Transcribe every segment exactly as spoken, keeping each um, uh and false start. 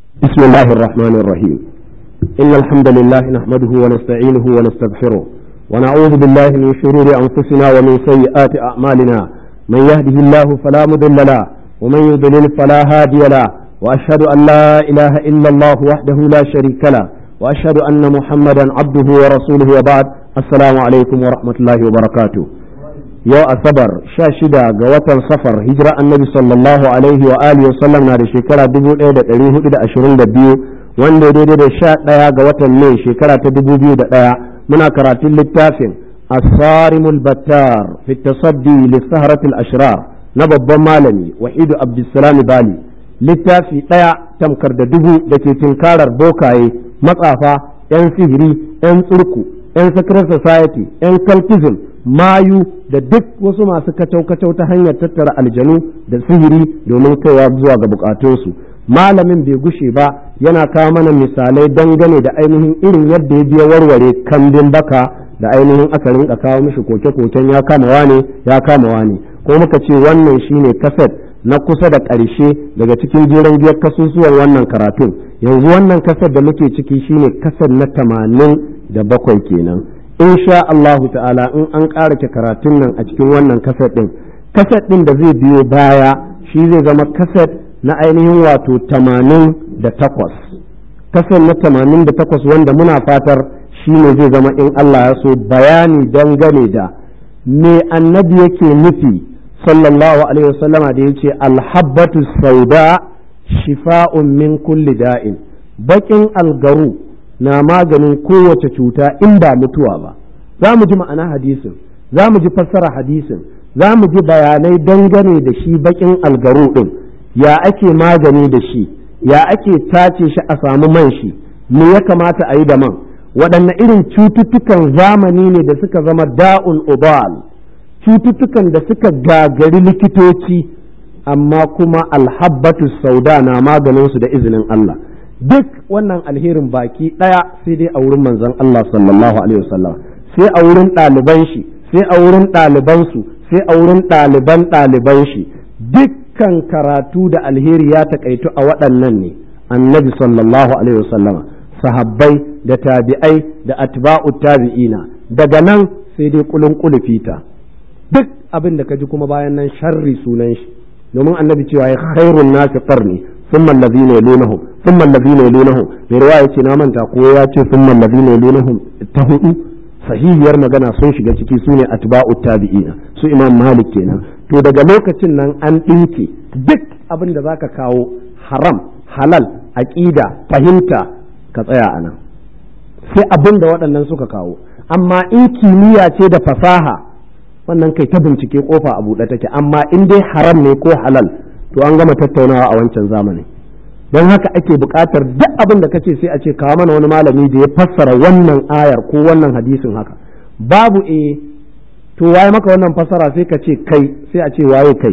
بسم الله الرحمن الرحيم إن الحمد لله نحمده ونستعينه ونستغفره ونعوذ بالله من شرور أنفسنا ومن سيئات أعمالنا من يهده الله فلا مضل له ومن يضلل فلا هادي له وأشهد أن لا إله إلا الله وحده لا شريك له وأشهد أن محمدا عبده ورسوله وبعد السلام عليكم ورحمة الله وبركاته yau asabar sha shida ga watan safar hijira annabi sallallahu alaihi wa alihi wa sallam na da shekara dubu ɗaya da ɗari hudu da ashirin da biyu wanda daidai da sha ɗaya ga watan mai shekara ta dubu biyu da ɗaya muna karatun littafin asarimul battar fi tasaddi lissaharatul ashrar na babban malami wahidu abdulsalam bali littafi ɗaya tamkar da dubu da ke tinkarar bokaye matsafa yan sihiri yan tsurku yan secret society yan cultism mayu da duk wasu masu kacau-kacau ta hanyar tattara aljanu da sihiri domin kaiwa zuwa ga bukatunsu malamin bai gushe ba yana kawo mana misalai dangane da ainihin irin yadda ya biya warware kambin baka da ainihin aka rinka kawo mishi koke-koken ya kama wane ya kama wane ko muka ce wannan shine kaset na kusa da ƙarshe daga cikin jeren biyar kasusuwan wannan karatun yanzu wannan kaset da muke ciki shine kaset na tamanin da bakwai kenan insha Allahu ta'ala in an ƙarake karatun nan a cikin wannan kaset ɗin kaset ɗin da zai biyo baya shi zai zama kaset na ainihin wato tamanin da takwas kaset na tamanin da takwas wanda muna fatar shi ne zai zama in Allah ya so bayani dangane da me annabi yake nufi sallallahu alaihi wasallama da yace alhabbatu sauda shifa'un min kulli da'in bakin algaru na maganin kowace cuta in ba mutuwa ba za mu ji ma'ana hadisin za mu ji fassara hadisin za mu ji bayanai dangane da shi bakin algaru din ya ake magani da shi ya ake tace shi a samu man shi me ya kamata a yi da man waɗanne irin cututtukan zamani ne da suka zama da'un ubal cututtukan da suka gagari likitoci amma kuma alhabbatu sauda na maganinsu da izinin Allah duk wannan alherin baki ɗaya sai dai a wurin manzon Allah sallallahu alaihi wasallam sai a wurin ɗaliban shi sai a wurin ɗalibansu sai a wurin ɗaliban ɗaliban shi dukkan karatu da alheri ya takaitu a waɗannan ne annabi sallallahu alaihi wasallam sahabbai da tabi'ai da atba'u tabi'ina daga nan sai dai kulun kulufita duk abin da kaji kuma bayan nan sharri sunan shi domin annabi cewa ya khairun nasi qarni ثم الذين يلونهم ثم الذين يلونهم برواية نامن تقوى ياتي ثم الذين يلونهم تهدو sahihiyar magana sun shiga ciki sune atba'u tabi'ina su imam malik kenan to daga lokacin nan an dinke duk abin da zaka kawo haram halal aqida fahimta ka tsaya anan sai abin da waɗannan suka kawo amma in kimiyya ce da fasaha wannan kai ta bincike kofa a buɗe take amma in dai haram ne ko halal to an gama tattaunawa a wancan zamani don haka ake buƙatar duk abin da kace sai a ce kawo mana wani malami da ya fassara wannan ayar ko wannan hadisin haka babu eh to waye maka wannan fassara sai ka ce kai sai a ce waye kai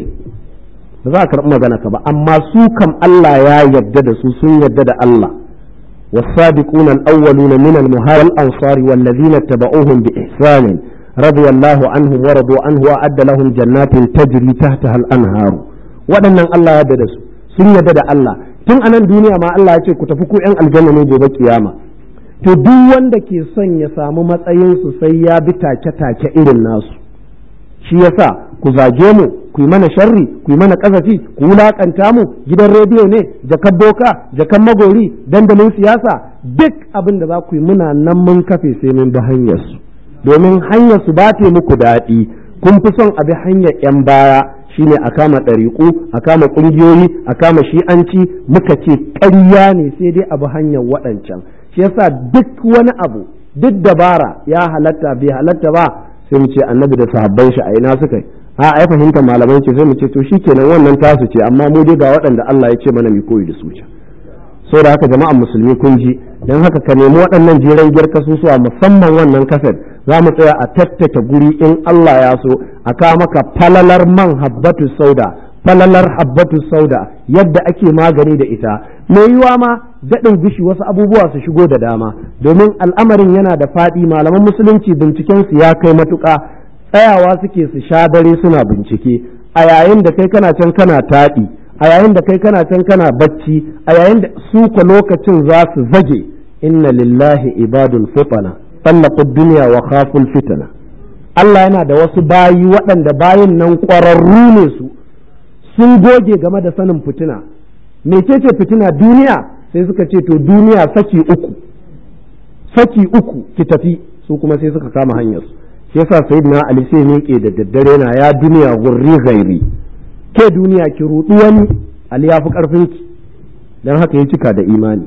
ba za a karɓi magana ka ba amma su kam Allah ya yarda da su sun yarda da Allah والسابقون الأولون من المهاجرين والأنصار والذين اتبعوهم بإحسان رضي الله عنهم ورضوا عنه وأعد لهم جنات تجري تحتها الأنهار waɗannan Allah ya da su sun yarda da Allah tun a nan duniya ma Allah ya ce ku tafi ku ƴan aljanna ne gobe kiyama to duk wanda ke son ya samu matsayin su sai ya bi take-take irin nasu shi yasa ku zage mu ku yi mana sharri ku yi mana kazafi ku wulakanta mu gidan rediyo ne jakan boka jakan magori dandalin siyasa duk abin da za ku yi muna nan mun kafe sai mun bi hanyar su domin hanyar su ba ta muku daɗi kun fi son a bi hanyar ƴan baya shine a kama ɗariƙu a kama ƙungiyoyi a kama shi'anci muka ce ƙarya ne sai dai abu hanyar waɗancan shi yasa duk wani abu duk dabara ya halatta bai halatta ba sai mu ce annabi da sahabban shi a ina suka yi a ai fahimta malaman ce sai mu ce to shikenan wannan tasu ce amma mu dai ga waɗanda Allah ya ce mana mu koyi da su ce saboda haka jama'an musulmi kun ji dan haka ka nemi waɗannan jeren giyar kasusuwa musamman wannan kaset za mu tsaya a tattake guri in Allah ya so a kawo maka falalar man habbatu sauda falalar habbatu sauda yadda ake magani da ita mai yiwa ma daɗin gushi wasu abubuwa su shigo da dama domin al'amarin yana da faɗi malaman musulunci binciken su ya kai matuƙa tsayawa suke su sha dare suna bincike a yayin da kai kana can kana taɗi a yayin da kai kana can kana bacci, a yayin da su ko lokacin za su zage. Inna lillahi ibadul futana tallaqu dunya wa khaful fitana. Allah yana da wasu bayi waɗanda bayin nan ƙwararru ne su, sun goge game da sanin fitina. Mecece fitina? Duniya. Sai suka ce to duniya saki uku, saki uku ki tafi, su kuma sai suka kama hanyar su. Shi yasa sayyidina Ali sai ne ke da daddare na ya duniya gurri gairi, ke duniya ki rudu wani, Ali ya fi karfin ki, dan haka ya cika da imani.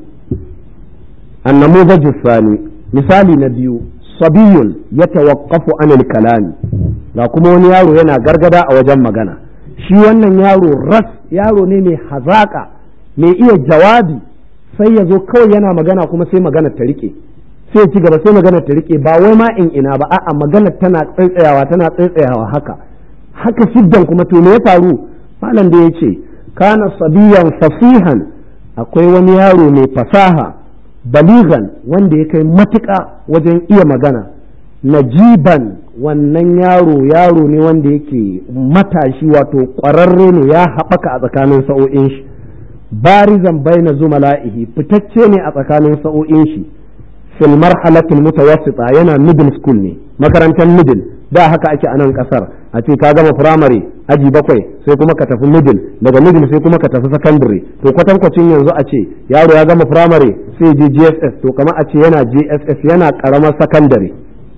Annamuzajus sani, misali na biyu, sabiyun yatawaqqafu anil kalami, ga kuma wani yaro yana gargada a wajen magana. Shi wannan yaro ras, yaro ne mai hazaka, mai iya jawabi, sai ya zo kawai yana magana kuma sai magana ta rike, sai ci gaba sai magana ta rike, ba wai ma in ina ba, a'a magana tana tsaitsayawa tana tsaitsayawa haka haka siddan. kuma to me ya faru? malam da yace kana sabiyan fasihan, akwai wani yaro mai fasaha, baligan wanda ya kai matuƙa wajen iya magana, najiban wannan yaro yaro ne wanda yake matashi, wato ƙwararre ne, ya haɓaka a tsakanin sa'o'in shi, barizan baina zumala'ihi, fitacce ne a tsakanin sa'o'in shi, fil marhalatil mutawassita, yana middle school ne, makarantar middle. Da haka ake a nan kasar, a ce ka gama primary aji bakwai sai kuma ka tafi middle, daga middle sai kuma ka tafi secondary. To kwatankwacin yanzu a ce yaro ya gama primary sai je G S S, to kamar a ce yana G S S, yana karamar secondary.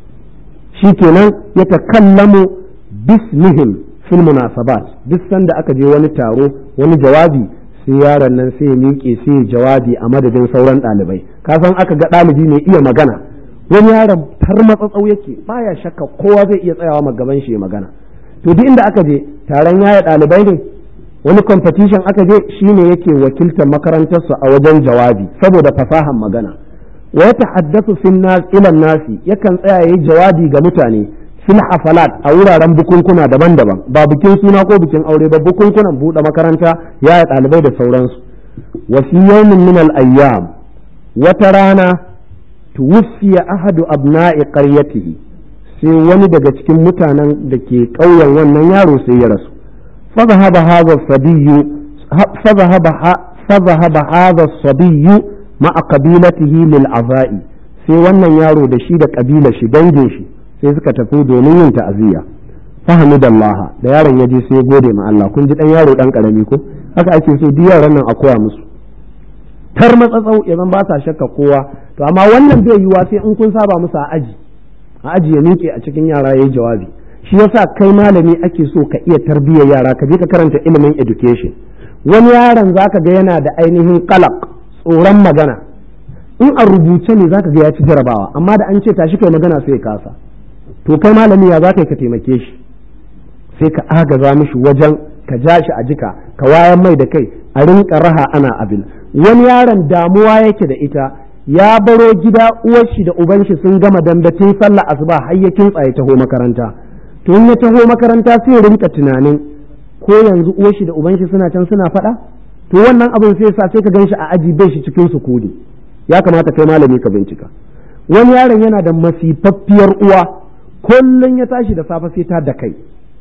Shikenan ya takallamu bismihim fil munasabat, duk sanda aka je wani taro wani jawabi, sai yaron nan sai ya miƙe sai ya jawabi a madadin sauran ɗalibai. Ka san aka ga ɗalibi mai iya magana, wani yaron tar matsatsau yake, baya shakka kowa zai iya tsayawa magaban shi ya magana. To duk inda aka je taron yaya ɗalibai ne, wani competition aka je, shine yake wakiltar makarantarsa a wajen jawabi saboda fasahan magana. Wa ya tahaddathu fin nas ila nasi, yakan tsaya yayi jawabi ga mutane fil hafalat, a wuraren bukunkuna daban-daban, ba bikin suna ko bikin aure ba, bukunkunan buɗe makaranta, yaya ɗalibai da sauransu. Wa fi yawmin min al ayyam, wata rana tuwfiya ahadu abna'i qaryatihi, sai wani daga cikin mutanen da ke ƙauyen wannan yaro sai ya rasu. fa dhahaba hadha as-sabiyyu fa dhahaba fa dhahaba hadha as-sabiyyu ma'a qabilatihi lil azai, sai wannan yaro da shi da kabilar shi dangin shi sai suka tafi domin yin ta'aziyya. Fahimidallaha, da yaron ya je sai gode ma Allah. Kun ji dan yaro dan karami ko? Haka ake so duk yaran nan a koya musu tar matsatsau, idan ba sa shakka kowa. To amma wannan bai yiwa sai in kun saba musu a aji, a aji ya miƙe a cikin yara yayi jawabi. Shi yasa kai malami ake so ka iya tarbiyyar yara, ka je ka karanta ilimin education. Wani yaron zaka ga yana da ainihin qalaq, tsoron magana, in a rubuce ne zaka ga ya ci jarabawa, amma da an ce tashi kai magana sai ya kasa. To kai malami ya zaka ka taimake shi, sai ka agaza mishi wajen ka ja shi a jika, ka wayan mai da kai, a rinka raha ana abin. Wani yaron damuwa yake da ita, ya baro gida uwar shi da uban shi sun gama dambe tun sallah asuba har ya kintsa ya taho makaranta. To in ya taho makaranta sai ya rinka tunanin ko yanzu uwar shi da uban shi suna can suna faɗa. To wannan abin sai sa sai ka ganshi a aji bai shi cikin sukuni. Ya kamata kai malami ka bincika. Wani yaron yana da masifaffiyar uwa, kullun ya tashi da safe sai ta da kai,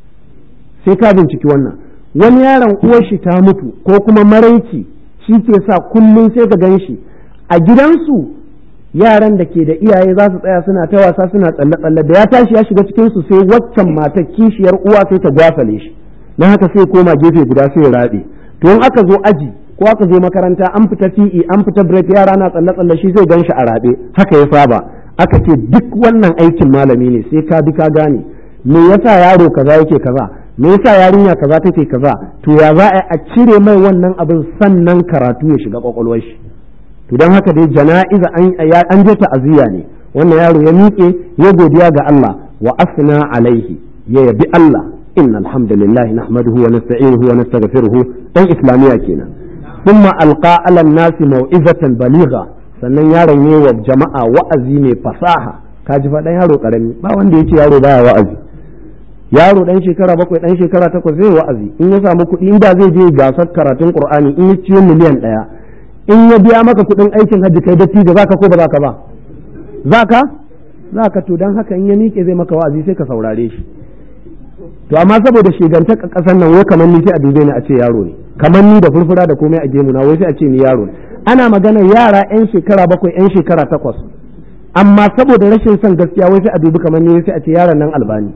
sai ka binciki wannan. Wani yaron uwar shi ta mutu ko kuma maraici, shi ke sa kullun sai ka ganshi a gidansu. Yaran da ke da iyaye za su tsaya suna ta wasa suna tsalle-tsalle, da ya tashi ya shiga cikin su sai waccan matar kishiyar uwa sai ta gwasale shi, don haka sai koma gefe guda sai ya rabe. To in aka zo aji ko aka zo makaranta, an fita P E an fita break, yara na tsalle-tsalle, shi zai gan shi a rabe. Haka ya saba. Aka ce duk wannan aikin malami ne, sai ka bi ka gane me yasa yaro kaza yake kaza, me yasa yarinya kaza take kaza. To ya za a cire mai wannan abin sannan karatu ya shiga kwakwalwar shi. To don haka dai jana'iza an je ta'aziyya ne, wannan yaro ya miƙe ya godiya ga Allah, wa asna alaihi, ya yabi Allah. innal hamdalillah nahmaduhu wa nasta'inuhu wa nastaghfiruhu, dan islamiya kenan. thumma alqa ala an-nasi mau'izatan baligha, sannan yaron yayi wa jama'a wa'azi mai fasaha. Kaji fa dan yaro karami, ba wanda yace yaro baya wa'azi. Yaro dan shekara bakwai dan shekara takwas zai wa'azi, in ya samu kuɗi, in da zai je gasar karatun Qur'ani, in ya ciyo miliyan ɗaya, in ya biya maka kuɗin aikin hajji kai dattijo zaka ko ba zaka ba? Zaka? Zaka. To dan haka in ya miƙe zai maka wa'azi sai ka saurare shi. to amma saboda shigantaka kasan nan wai kamar ni sai a dube ni a ce yaro ne, kamar ni da furfura da komai a gemu na wai sai a ce ni yaro ne. Ana magana yara yan shekara bakwai yan shekara takwas, amma saboda rashin son gaskiya wai sai a dubi kamar ni sai a ce yaron nan Albani.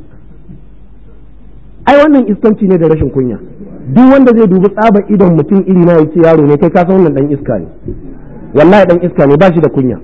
Ai wannan iskanci ne da rashin kunya. Duk wanda zai dubi tsaba idon mutum iri na yace yaro ne, kai ka san wannan dan iska ne, wallahi dan iska ne, ba shi da kunya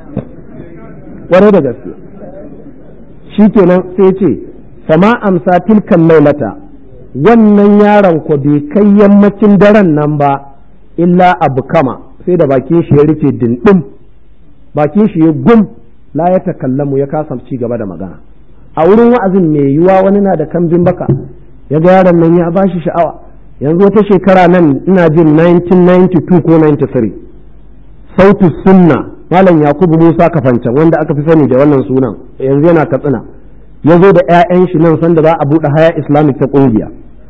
kwarai da gaske. Shikenan sai ce fama amsa tilkan lailata, wannan yaron ko bai kai yammacin daren nan ba illa abu kama, sai da bakin shi ya rufe dindim, bakin shi ya gum, la ya takallamu, ya kasa ci gaba da magana. A wurin wa'azin mai yiwa wani na da kambin baka, ya ga yaron nan ya bashi sha'awa. Yanzu wata shekara nan ina jin nineteen ninety-two ko ninety-three, sautu sunna malam Yakubu Musa Kafancan wanda aka fi sani da wannan sunan, yanzu yana Katsina, ya zo da 'ya'yan shi nan sanda za a buɗe haya Islamic ta ƙungiya.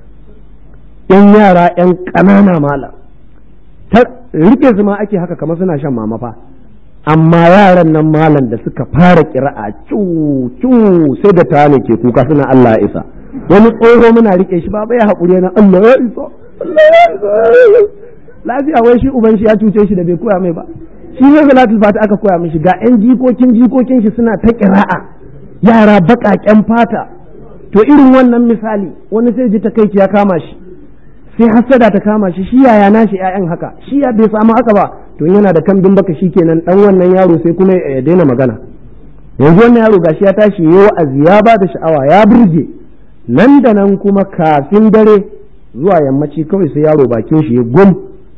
Yan yara yan ƙanana malam, ta rike su ma ake haka kamar suna shan mama fa, amma yaran nan malam da suka fara kira'a cu cu sai da ta ne ke kuka suna Allah ya isa. Wani tsoho muna rike shi ba bai haƙuri na Allah ya isa, Allah ya isa. Lafiya wai shi uban shi ya cuce shi da bai koya mai ba. Shi ne salatul fati aka koya mishi, ga yan jikokin jikokin shi suna ta kira'a, yara baƙaƙen fata. To irin wannan misali wani sai ji takaici ya kama shi, sai hasada ta kama shi, shi yaya nashi ƴaƴan haka, shi ya bai samu haka ba. To yana da kambin baka shikenan dan wannan yaro sai kuma ya daina magana. Yanzu wannan yaro gashi ya tashi yayi wa'azi, ya ba da sha'awa, ya burge. Nan da nan kuma kafin dare zuwa yammaci kawai sai yaro bakin shi ya gum,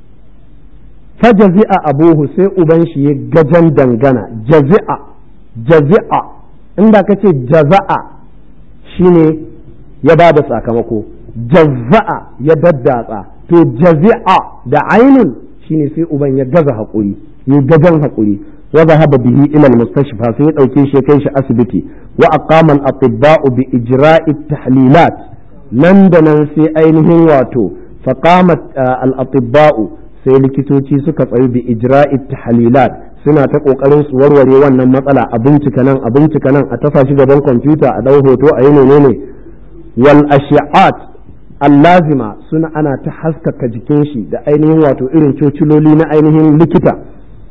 fajazi'a abuhu, sai uban shi ya gajan dangana. Jazi'a jazi'a inda kace jaza'a shine ya ba da sakamako, jazza'a ya daddatsa, to jazi'a da ainun shine sai uban ya gaza hakuri, ya gajan hakuri. wa dhahaba bihi ila al-mustashfa, sai ya dauke shi kai shi asibiti. wa aqama al-atibba'u bi ijra'i at-tahlilat, nan da nan sai ainihin wato faqamat al-atibba'u, sai likitoci suka tsayu bi ijra'i at-tahlilat, suna ta kokarin su warware wannan matsala, a bincika nan a bincika nan, a tafa shi gaban kwamfuta, a dau hoto, a yi menene. wal ashi'at allazima, suna ana ta haskaka jikin shi da ainihin wato irin cociloli na ainihin likita,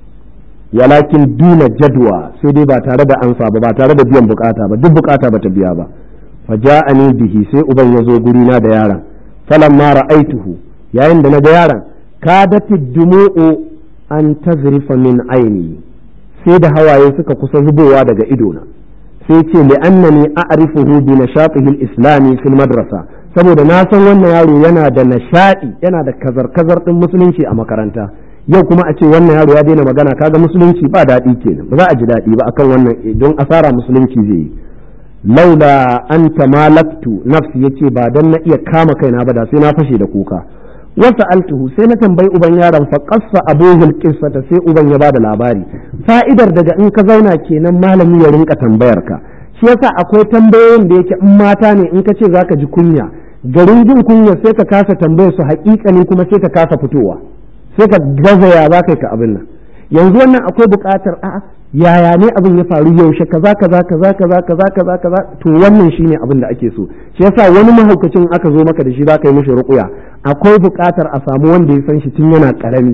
walakin duna jadwa, sai dai ba tare da ansa ba, ba tare da biyan bukata ba, duk bukata ba ta biya ba. faja'ani bihi, sai uban ya zo guri na da yaron. falamma ra'aituhu, yayin da na ga yaron, kadati dumu'u an tazrifa min aini, sai da hawaye suka kusa zubowa daga idona. sai ce li'annani a'rifuhu bi nashatihi al-islami fil madrasa, saboda na san wannan yaro yana da nashadi, yana da kazar-kazar din musulunci a makaranta. Yau kuma a ce wannan yaro ya daina magana, kaga musulunci ba daɗi kenan, ba za a ji daɗi ba akan wannan, don asara musulunci zai yi. laula an tamalaktu nafsi, yace ba dan na iya kama kaina ba da sai na fashe da kuka. wasa altuhu, sai na tambayi uban yaron, fa qassa abuhul qissata, sai uban ya bada labari. Fa'idar daga in ka zauna kenan malami ya rinka tambayar ka. Shi yasa akwai tambayoyin da yake in mata ne in ka ce zaka ji kunya, garin jin kunya sai ka kasa tambayar su haƙiƙani, kuma sai ka kasa fitowa, sai ka gazaya za ka yi ka abin nan. Yanzu wannan akwai buƙatar a'a yaya ne abin ya faru, yaushe kaza kaza kaza kaza kaza kaza kaza, to wannan shine abin da ake so. Shi yasa wani mahaukacin aka zo maka da shi zaka yi mishi ruqya, akwai buƙatar a samu wanda ya san shi tun yana ƙarami,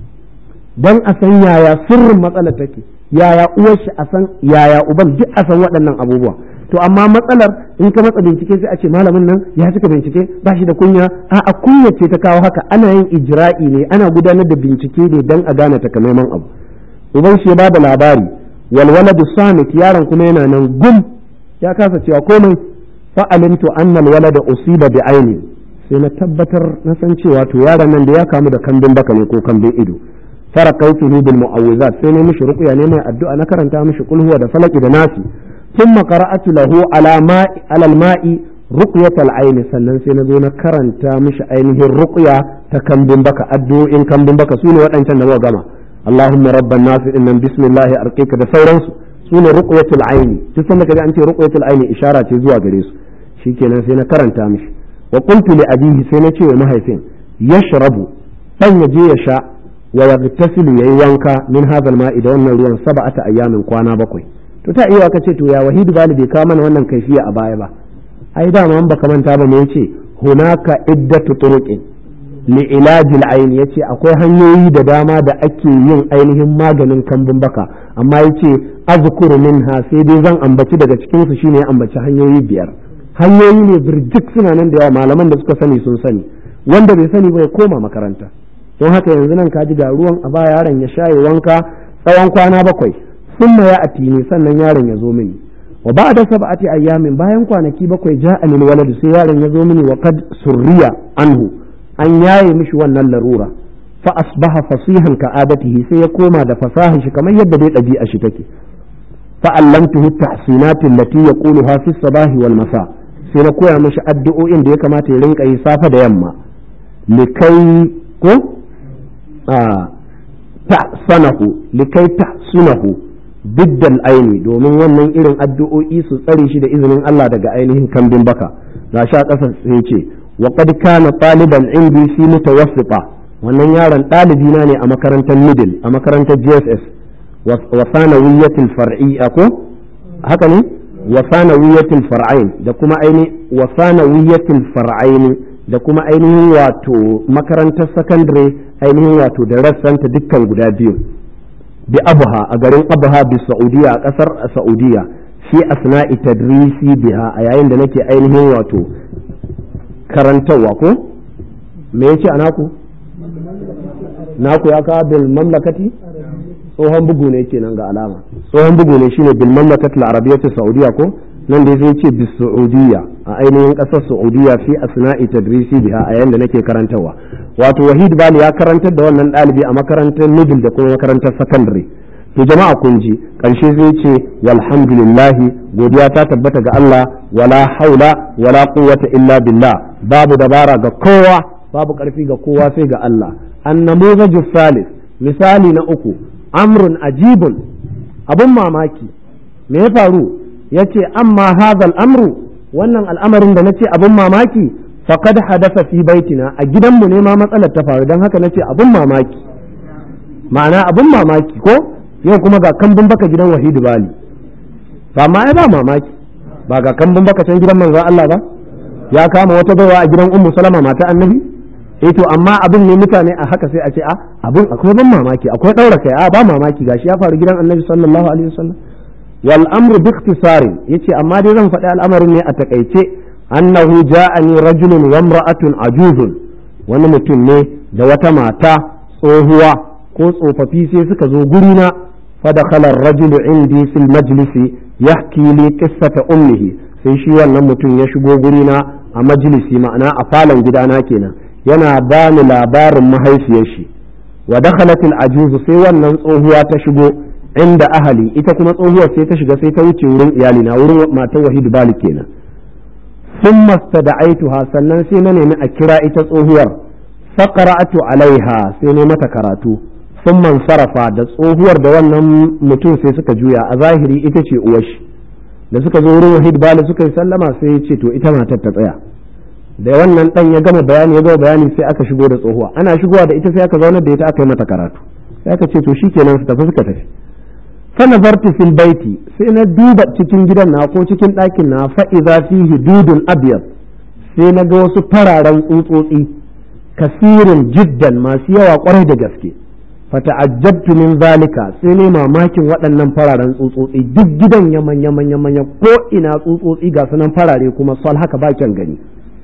dan a san yaya sirrin matsalar take, yaya uwar shi a san, yaya uban, duk a san waɗannan abubuwa. To amma matsalar in ka matsa bincike sai a ce malamin nan ya cika bincike, ba shi da kunya. A'a, kunya ce ta kawo haka, ana yin ijra'i ne, ana gudanar da bincike ne dan a gane takamaiman abu. Uban shi ya bada labari, wal waladu samit, yaron kuma yana nan gum, ya kasa cewa komai. fa alimtu anna al walada usiba bi aini, sai na tabbatar na san cewa to yaron nan da ya kamu da kambin baka ne ko kambin ido. faraqaituhu bil mu'awwizat, sai ne mishi ruqya ne mai addu'a, na karanta mishi qul huwa da falaki da nasi. thumma qara'atu lahu ala ma'i ala al ma'i ruqyat al aini, sannan sai na zo na karanta mishi ainihin ruqya ta kambin baka, addu'o'in kambin baka sune waɗancan da muka gama. Allahumma rabban nas, innan bismillahi arqika, da sauransu sune ruqyatul aini. duk sanda kaji an ce ruqyatul aini ishara ce zuwa gare su. Shikenan sai na karanta mishi. wa qultu li abihi, sai na ce wa mahaifin, yashrabu, dan ya je ya sha, wa yaghtasilu, yayi wanka, min hadha al-ma'i, da wannan ruwan, sab'ata ayyamin, kwana bakwai. To ta iya ka ce to ya Wahidu Bali bai kawo mana wannan kaifiya a baya ba. ai dama an baka manta ba me yace hunaka iddatu turuqin li ilajil ayn yace akwai hanyoyi da dama da ake yin ainihin maganin kambun baka amma yace azkuru minha sai dai zan ambaci daga cikin su shine ya ambaci hanyoyi biyar hanyoyi ne birjik suna nan da yawa malaman da suka sani sun sani wanda bai sani ba ya koma makaranta don haka yanzu nan ka ji ga ruwan a ba yaron ya shaye wanka tsawon kwana bakwai summa ya atini sannan yaron ya zo mini wa ba'da sab'ati ayyamin bayan kwanaki bakwai ja'a lil walad sai yaron ya zo mini wa qad surriya anhu an yaye mishi wannan larura fa asbaha fasihan ka adatihi sai ya koma da fasahan shi kamar yadda dai dabi'a shi take fa allamtuhu tahsinat allati yaquluha fi sabahi wal masa sai na koya mishi addu'o'in da ya kamata ya rinka yi safa da yamma likai ko a tahsanahu likai tahsunahu biddal aini domin wannan irin addu'o'i su tsare shi da izinin Allah daga ainihin kambin baka ga sha ƙasa sai ce wa qad kana taliban indi fi mutawassita wannan yaron ɗalibi na ne a makarantar middle a makarantar J S S wa sanawiyatil far'iyya ko haka ne wa sanawiyatil far'ain da kuma aini wa sanawiyatil far'ain da kuma ainihin wato makarantar secondary ainihin wato da rassanta dukkan guda biyu bi abuha a garin abuha bi saudiya a kasar saudiya fi asna'i tadrisi biha a yayin da nake ainihin wato karantarwa ko me yace a naku naku ya kawo bil mamlakati tsohon bugu ne kenan ga alama tsohon bugu ne shine bil mamlakati al-arabiyyah saudiya ko nan da zai ce bis saudiya a ainihin kasar saudiya fi asna'i tadrisi biha a yayin da nake karantarwa wato wahid bali ya karantar da wannan ɗalibi a makarantar middle da kuma makarantar secondary to jama'a kun ji karshe zai ce walhamdulillah godiya ta tabbata ga Allah wala haula wala quwwata illa billah babu dabara ga kowa babu karfi ga kowa sai ga Allah annamuzaju salis misali na uku amrun ajibun abun mamaki me ya faru yace amma hadha amru wannan al'amarin da nace abun mamaki faqad hadatha fi baitina a gidanmu ne ma matsalar ta faru dan haka nace abun mamaki ma'ana abun mamaki ko yau kuma ga kambun baka gidan Wahidu Bali ba ma ai ba mamaki ba ga kambun baka can gidan manzon Allah ba ya kama wata baiwa a gidan Ummu Salama mata Annabi eh to amma abin ne mutane a haka sai a ce a abun akwai ban mamaki akwai daura kai a ba mamaki gashi ya faru gidan Annabi sallallahu alaihi wasallam wal amru bi ikhtisarin yace amma dai zan faɗi al'amarin ne a takaice annahu ja'ani rajulun wa imra'atun ajuzun wani mutum ne da wata mata tsohuwa ko tsofaffi sai suka zo guri na fa dakhala ar-rajulu indi fil majlisi yahki li qissata ummihi sai shi wannan mutum ya shigo guri na a majlisi ma'ana a falon gidana kenan yana ba ni labarin mahaifiyar shi wa dakhalat al-ajuz sai wannan tsohuwa ta shigo inda ahali ita kuma tsohuwar sai ta shiga sai ta wuce wurin iyali na wurin matar Wahid Bali kenan ثم استدعيتها sannan sai na nemi a kira ita tsohuwar faqara'tu alaiha sai ne mata karatu sun sarafa da tsohuwar da wannan mutum sai suka juya a zahiri ita ce uwar shi da suka zo wurin Wahid Bali suka yi sallama sai ya ce to ita matar ta tsaya da wannan dan ya gama bayani ya gama bayani sai aka shigo da tsohuwa ana shigowa da ita sai aka zauna da ita aka yi mata karatu sai aka ce to shikenan su tafi suka tafi fa nazartu fil baiti sai na duba cikin gidan na ko cikin ɗakin na fa idza fihi dudun abyad sai na ga wasu fararen tsutsotsi kasirin jiddan masu yawa kwarai da gaske fa ta'ajjabtu min zalika sai ne mamakin waɗannan fararen tsutsotsi duk gidan ya manya manya manya ko ina tsutsotsi ga sunan farare kuma sal haka ba kyan gani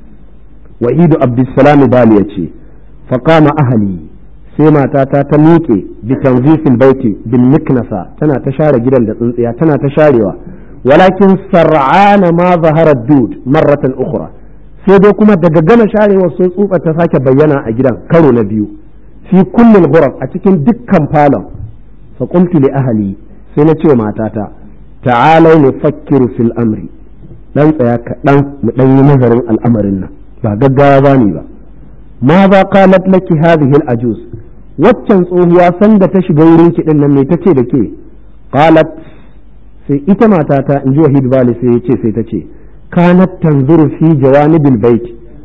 wahidu abdussalam bali yace fa qama ahli sai matata ta miƙe bi tanzifil baiti bil miknasa tana ta share gidan da tsintsiya tana ta sharewa walakin sar'ana ma zahara dud marratan ukhra sai dai kuma daga gama sharewa sai tsufa ta sake bayyana a gidan karo na biyu fi kullil ghuraf a cikin dukkan falon fa qultu li ahli sai na ce matata ta'alau nufakkiru fil amri dan tsaya kaɗan mu dan yi nazarin al'amarin nan ba gaggawa bani ba ma ba qalat laki hadhihi al ajuz waccan tsohuwa sanda ta shiga wurin ki nan me tace da ke qalat sai ita matata in ji Wahid Bali sai yace sai tace kanat tanzuru fi jawanibil bait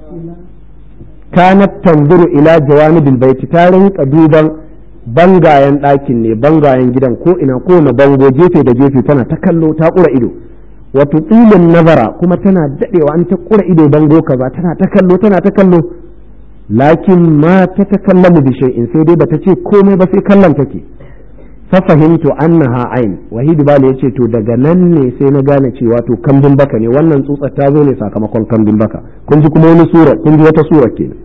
kanat tanzuru ila jawanibil bait ta rinka duban bangayen ɗakin ne bangayen gidan ko ina ko na bango gefe da gefe tana ta kallo ta kura ido wa tutilun nazara kuma tana dadewa an ta kura ido bango kaza tana ta kallo tana ta kallo lakin ma ta takallamu bi shay'in sai dai bata ce komai ba sai kallon take fa fahimtu annaha ayn wahid bali yace to daga nan ne sai na gane cewa to kambin baka ne wannan tsutsar ta zo ne sakamakon kambin baka kun ji kuma wani sura kun ji wata sura kenan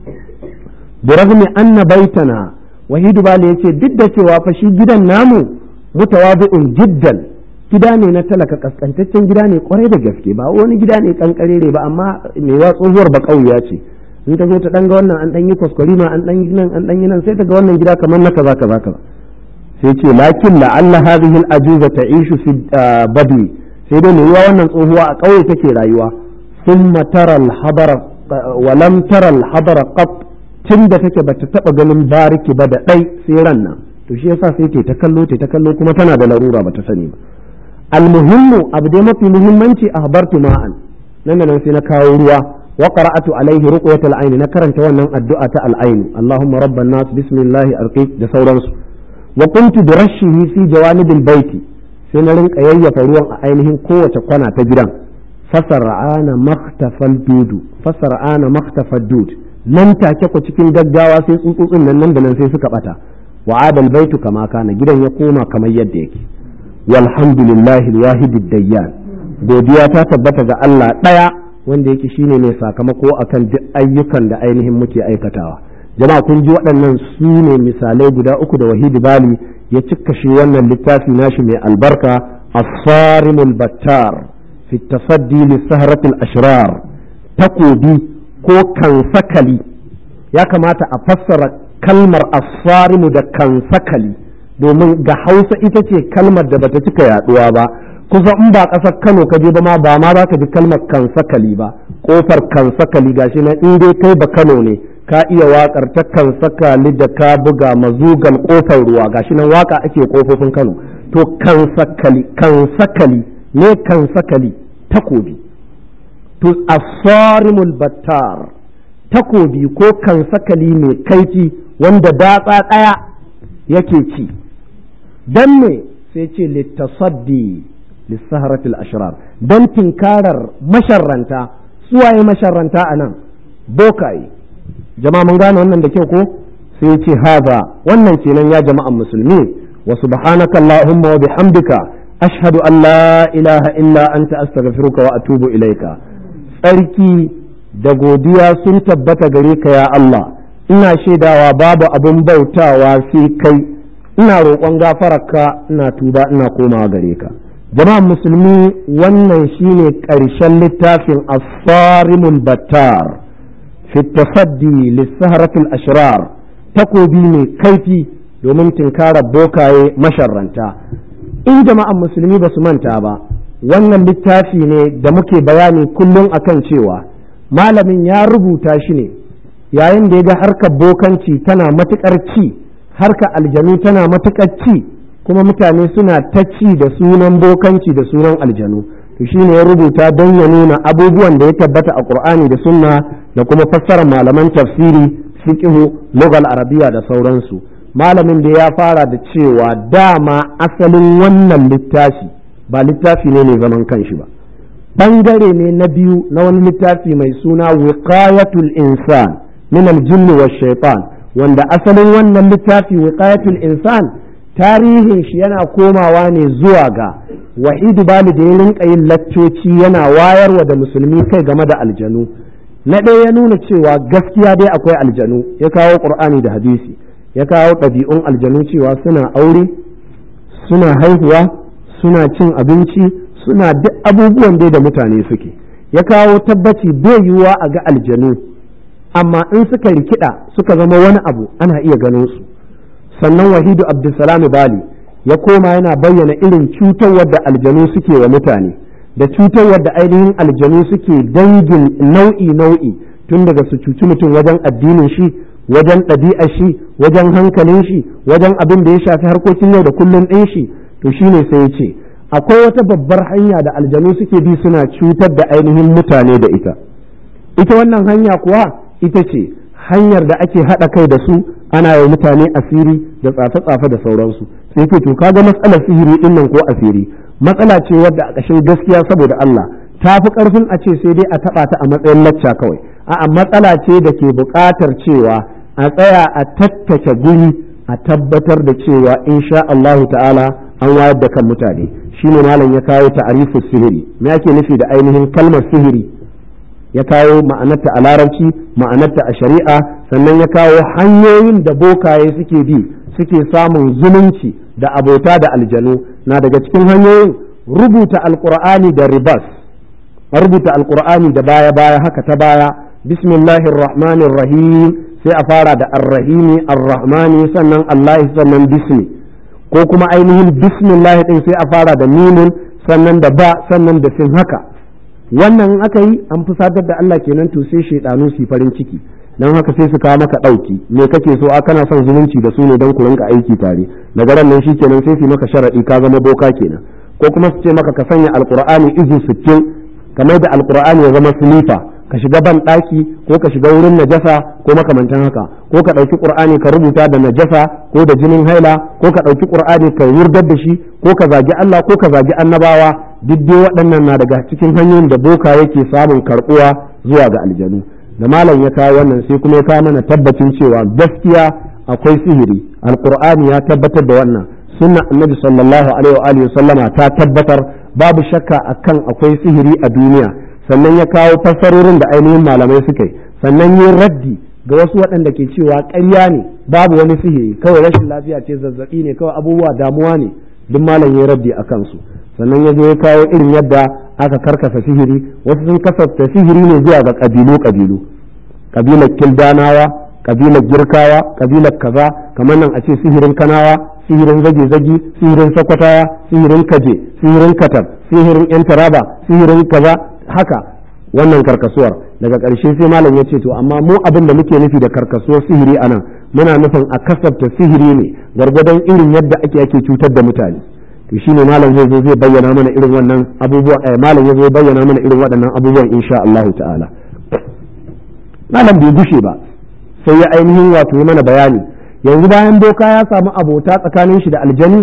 bi ragmi anna baitana wahid bali yace duk da cewa fa shi gidan namu mutawabi'un jiddan gida ne na talaka kaskantaccen gida ne kwarai da gaske ba wani gida ne kankarere ba amma mai wa tsohuwar ba kauya ce in ta zo ta danga wannan an dan yi kwaskwarima an dan yi nan an dan yi nan sai ta ga wannan gida kamar na kaza kaza kaza sai ce lakin la'alla hadhihi al-ajuza ta'ishu fi badwi sai dai mai wannan tsohuwa a kauye take rayuwa thumma tara al-hadara wa lam tara al-hadara qat tunda take bata taba ganin bariki ba da dai sai ran nan to shi yasa sai ta kallo ta kallo kuma tana da larura bata sani ba al-muhimmu abu dai mafi muhimmanci ahbartu ma'an nan nan sai na kawo ruwa wa qara'atu alaihi ruqyatul ayn na karanta wannan addu'a ta al-ayn Allahumma rabban nas bismillah arqiq da sauransu wa kuntu bi rashihi fi jawanib al-bayt sai na rinka yayyafa ruwan a ainihin kowace kwana ta gidan fasar'ana maktafal dudu fasar'ana maktafal dud nan take ku cikin gaggawa sai tsutsutsun nan nan da nan sai suka bata wa adal baitu kama kana gidan ya koma kamar yadda yake walhamdulillahi alwahid ad-dayyan godiya ta tabbata ga Allah daya wanda yake shine mai sakamako akan duk ayyukan da ainihin muke aikatawa jama'a kun ji waɗannan su ne misalai guda uku da wahidi bali ya cika shi wannan littafi nashi mai albarka as-sarimul battar fi tafaddi lis-sahratil ashrar takobi ko kansakali ya kamata a fassara kalmar as-sarimu da kansakali domin ga Hausa ita ce kalmar da bata cika yaduwa ba kusa in ba ƙasar Kano ka je ba ma ba ma za ka ji kalmar kansakali ba kofar kansakali gashi na in dai kai ba Kano ne ka iya waƙar ta kansakali da ka buga mazugal kofar ruwa gashi nan waka ake kofofin Kano to kansakali kansakali ne kansakali takobi to as-sarimul battar takobi ko kansakali mai kaifi wanda datsa ɗaya yake ci dan me sai ce littasaddi lissaharatul ashrar don tinkarar masharranta suwaye masharranta a nan bokaye jama'a mun gane wannan da kyau ko sai ce haza wannan kenan ya jama'an musulmi wa subhanaka allahumma wa bihamdika ashhadu an la ilaha illa anta astaghfiruka wa atubu ilaika tsarki da godiya sun tabbata gare ka ya Allah ina shaidawa babu abin bautawa sai kai ina roƙon gafararka ina tuba ina komawa gare ka jama'an musulmi wannan shine ƙarshen littafin as-sarimul battar fi tafaddi lis-sahratil ashrar takobi mai kaifi domin tinkarar bokaye masharranta in jama'an musulmi ba su manta ba wannan littafi ne da muke bayani kullum akan cewa malamin ya rubuta shi ne yayin da ya ga harkar bokanci tana matuƙar ci harkar aljanu tana matuƙar ci kuma mutane suna ta ci da sunan bokanci da sunan aljanu to shine ya rubuta don ya nuna abubuwan da ya tabbata a Qur'ani da sunna da kuma fassarar malaman tafsiri fiqhu lugal arabiya da sauransu malamin da ya fara da cewa dama asalin wannan littafi ba littafi ne mai zaman kanshi ba bangare ne na biyu na wani littafi mai suna wiqayatul insan min al-jinni wash-shaytan wanda asalin wannan littafi wiqayatul insan tarihin shi yana komawa ne zuwa ga wahidu bali da ya rinka yin laccoci yana wayarwa da musulmi kai game da aljanu na ɗaya ya nuna cewa gaskiya dai akwai aljanu ya kawo qur'ani da hadisi ya kawo ɗabi'un aljanu cewa suna aure suna haihuwa suna cin abinci suna duk abubuwan dai da mutane suke ya kawo tabbaci bai yiwuwa a ga aljanu amma in suka rikida suka zama wani abu ana iya ganin su sannan wahidu abdulsalam bali ya koma yana bayyana irin cutarwar da aljanu suke wa mutane da cutarwar da ainihin aljanu suke dangin nau'i nau'i tun daga su cuci mutum wajen addinin shi wajen ɗabi'ar shi wajen hankalin shi wajen abin da ya shafi harkokin yau da kullum ɗin shi to shine sai ya ce akwai wata babbar hanya da aljanu suke bi suna cutar da ainihin mutane da ita ita wannan hanya kuwa ita ce hanyar da ake haɗa kai da su ana yi mutane asiri da tsafe-tsafe da sauransu sai ke to kaga matsalar sihiri din nan ko asiri matsala ce wadda a ƙashin gaskiya saboda Allah ta fi ƙarfin a ce sai dai a taɓa ta a matsayin lacca kawai a'a matsala ce da ke buƙatar cewa a tsaya a tattake guri a tabbatar da cewa insha Allahu ta'ala an wayar da kan mutane shine malam ya kawo ta'arifu sihiri me ake nufi da ainihin kalmar sihiri ya kawo ma'anarta a larabci ma'anarta a shari'a sannan ya kawo hanyoyin da bokaye suke bi suke samun zumunci da abota da aljanu na daga cikin hanyoyin rubuta alqur'ani da ribas rubuta alqur'ani da baya baya haka ta baya bismillahir rahmanir rahim sai a fara da arrahimi arrahmani sannan Allah sannan bismi ko kuma ainihin bismillah din sai a fara da mimin sannan da ba sannan da sin haka wannan aka yi an fusatar da Allah kenan to sai shaidanu su farin ciki dan haka sai su kawo maka dauki me kake so a kana son zumunci da su ne dan ku rinka aiki tare daga ran nan shikenan sai su maka sharadi ka zama boka kenan ko kuma su ce maka ka sanya alqur'ani izu sittin kamar da alqur'ani ya zama silifa ka shiga ban daki ko ka shiga wurin najasa ko makamantan haka ko ka dauki qur'ani ka rubuta da najasa ko da jinin haila ko ka dauki qur'ani ka yurdar da shi ko ka zagi Allah ko ka zagi annabawa duk dai waɗannan na daga cikin hanyoyin da boka yake samun karbuwa zuwa ga aljanu da malam ya kawo wannan sai kuma ya kawo mana tabbacin cewa gaskiya akwai sihiri alqur'ani ya tabbatar da wannan sunna annabi sallallahu alaihi wa alihi sallama ta tabbatar babu shakka akan akwai sihiri a duniya sannan ya kawo fassarorin da ainihin malamai suka yi sannan yin raddi ga wasu waɗanda ke cewa ƙarya ne babu wani sihiri kawai rashin lafiya ce zazzabi ne kawai abubuwa damuwa ne duk malam ya raddi a kansu sannan ya zo ya kawo irin yadda aka karkasa sihiri wasu sun kasafta sihiri ne zuwa ga ƙabilu ƙabilu ƙabilar kildanawa ƙabilar girkawa ƙabilar kaza kamar nan a ce sihirin kanawa sihirin zage-zage sihirin sakwatawa sihirin kaje sihirin katar sihirin yan taraba sihirin kaza haka wannan karkasuwar daga ƙarshe sai malam ya ce to amma mu abin da muke nufi da karkasuwar sihiri anan muna nufin a kasafta sihiri ne gwargwadon irin yadda ake ake cutar da mutane to shine malam zai zo zai bayyana mana irin wannan abubuwa eh malam ya zo bayyana mana irin waɗannan abubuwan insha Allah ta'ala malam bai gushe ba sai ya ainihin wato mana bayani yanzu bayan boka ya samu abota tsakanin shi da aljani